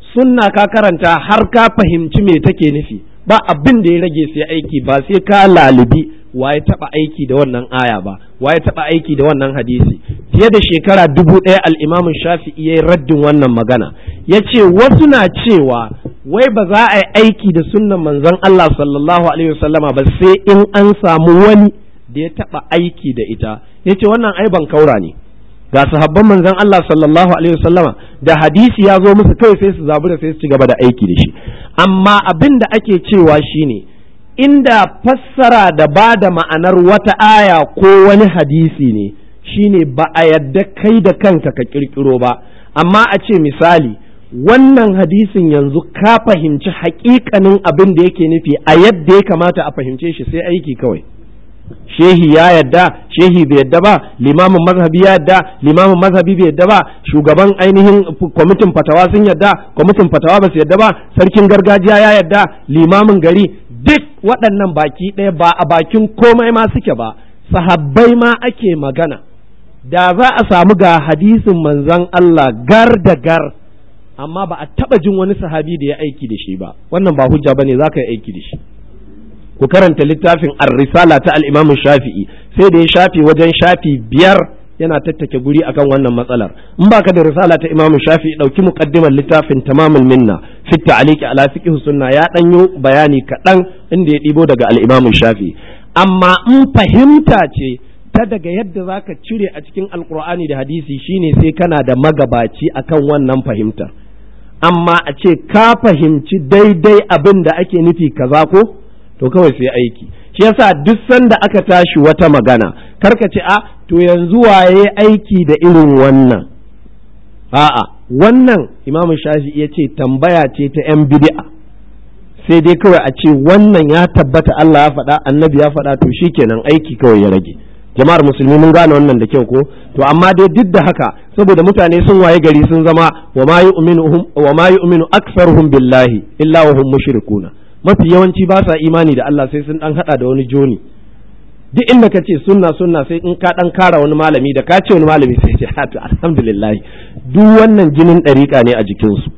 sunna ka karanta har ka fahimci me take nufi, ba abin da ya rage sai aiki, ba sai ka lalubi wa ya taɓa aiki da wannan aya ba, wa ya taɓa aiki da wannan hadisi. Fiye da shekara dubu ɗaya al'imamun Shafi'i ya yi raddin wannan magana, ya ce wasu na cewa wai ba za a yi aiki da sunnan manzon Allah sallallahu alaihi wasallama ba sai in an samu wani da ya taɓa aiki da ita. Ya ce wannan ai ban kaura ne, ga sahabban manzon Allah sallallahu alaihi wasallama da hadisi ya zo musu kai sai su zabura sai su ci gaba da aiki da shi. Amma abin da ake cewa shine inda fassara da ba da ma'anar wata aya ko wani hadisi ne, shine ba a yadda kai da kanka ka kirkiro ba, amma a ce misali wannan hadisin yanzu ka fahimci haƙiƙanin abin da yake nufi a yadda ya kamata a fahimce shi, sai aiki kawai. Shehi ya yadda, shehi bai yadda ba, limamin mazhabi ya yadda, limamin mazhabi bai yadda ba, shugaban ainihin kwamitin fatawa sun yadda, kwamitin fatawa ba su yadda ba, sarkin gargajiya ya yadda, limamin gari, duk waɗannan baki ɗaya ba a bakin komai ma suke ba, sahabbai ma ake magana. Da za a samu ga hadisin manzon Allah gar da gar, amma ba a taɓa jin wani sahabi da ya aiki da shi ba, wannan ba hujja bane za ka yi aiki da shi. Ku karanta littafin ar-risala ta al-Imam Shafi'i, sai da ya shafi wajen shafi biyar yana tattake guri akan wannan matsalar. In baka da risala ta Imam Shafi'i, dauki muqaddimar littafin Tamamul Minna fi ta'liqi ala fiqh sunna, ya danyo bayani kaɗan inda ya ɗibo daga al-Imam Shafi'i. Amma in fahimta ce ta daga yadda zaka cire a cikin alqur'ani da hadisi, shine sai kana da magabaci akan wannan fahimtar. Amma a ce ka fahimci daidai abin da ake nufi kaza ko to kawai sai aiki. Shi yasa duk sanda aka tashi wata magana karka ce a to yanzu waye aiki da irin wannan, a'a wannan Imam Shafi'i ya ce tambaya ce ta yan bid'a, sai dai kawai a ce wannan ya tabbata Allah ya faɗa, annabi ya faɗa, to shikenan aiki kawai ya rage. Jama'ar musulmi mun gane wannan da kyau ko? To amma dai duk da haka, saboda mutane sun waye gari sun zama wa ma yu'minu wa ma yu'minu aktsaruhum billahi illa wa hum mushrikuna, mafi yawanci ba sa imani da Allah sai sun dan hada da wani joni. Duk inda ka ce sunna sunna sai in ka dan kara wani malami, da ka ce wani malami sai ce to alhamdulillah, duk wannan jinin dariƙa ne a jikinsu.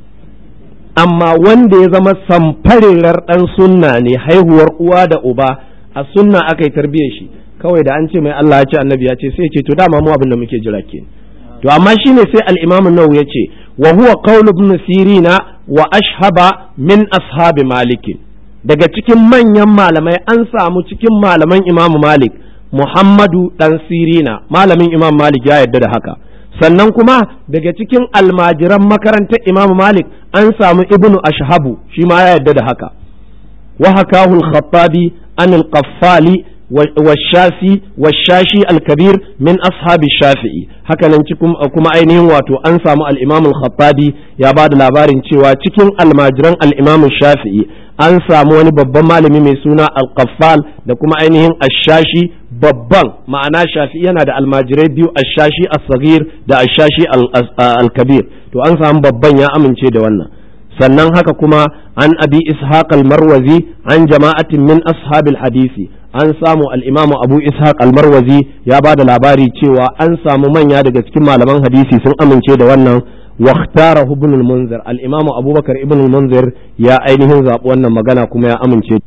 Amma wanda ya zama samfarerar dan sunna ne, haihuwar uwa da uba a sunna aka yi tarbiyyar shi, kawai da an ce mai Allah ya ce annabi ya ce sai ce to dama mu abin da muke jira ke. To amma shine sai al-Imam an-Nawawi ya ce wa huwa qawl ibn Sirina wa ashhaba min ashabi Malik. Daga cikin manyan malamai an samu cikin malaman Imam Malik Muhammadu dan Sirina, malamin Imam Malik ya yarda da haka. Sannan kuma daga cikin almajiran makarantar Imam Malik an samu Ibnu Ashhabu, shi ma ya yarda da haka. Wa hakahu al-Khattabi an al-Qaffali والشافي والشاشي الكبير من أصحاب الشافعي. haka nan cikin kuma ainihin wato an samu al-Imam al-Khattabi ya bada labarin cewa cikin almajiran al-Imam Shafi'i an samu wani babban malami mai suna al-Qaffal da kuma ainihin ash-Shashi babban, ma'ana Shafi'i yana da almajirai biyu, ash-Shashi as-Saghir da ash-Shashi al-Kabir, to an samu babban ya amince da wannan. Sannan haka kuma an Abi Ishaq al-Marwazi an jama'atin min ashabil hadisi, an samu al'imamu Abu Ishaq al-Marwazi ya ba da labari cewa an samu manya daga cikin malaman hadisi sun amince da wannan. Waktara ibn al-Munzir, al'imamu Abubakar ibn al-Munzir ya ainihin zaɓi wannan magana kuma ya amince.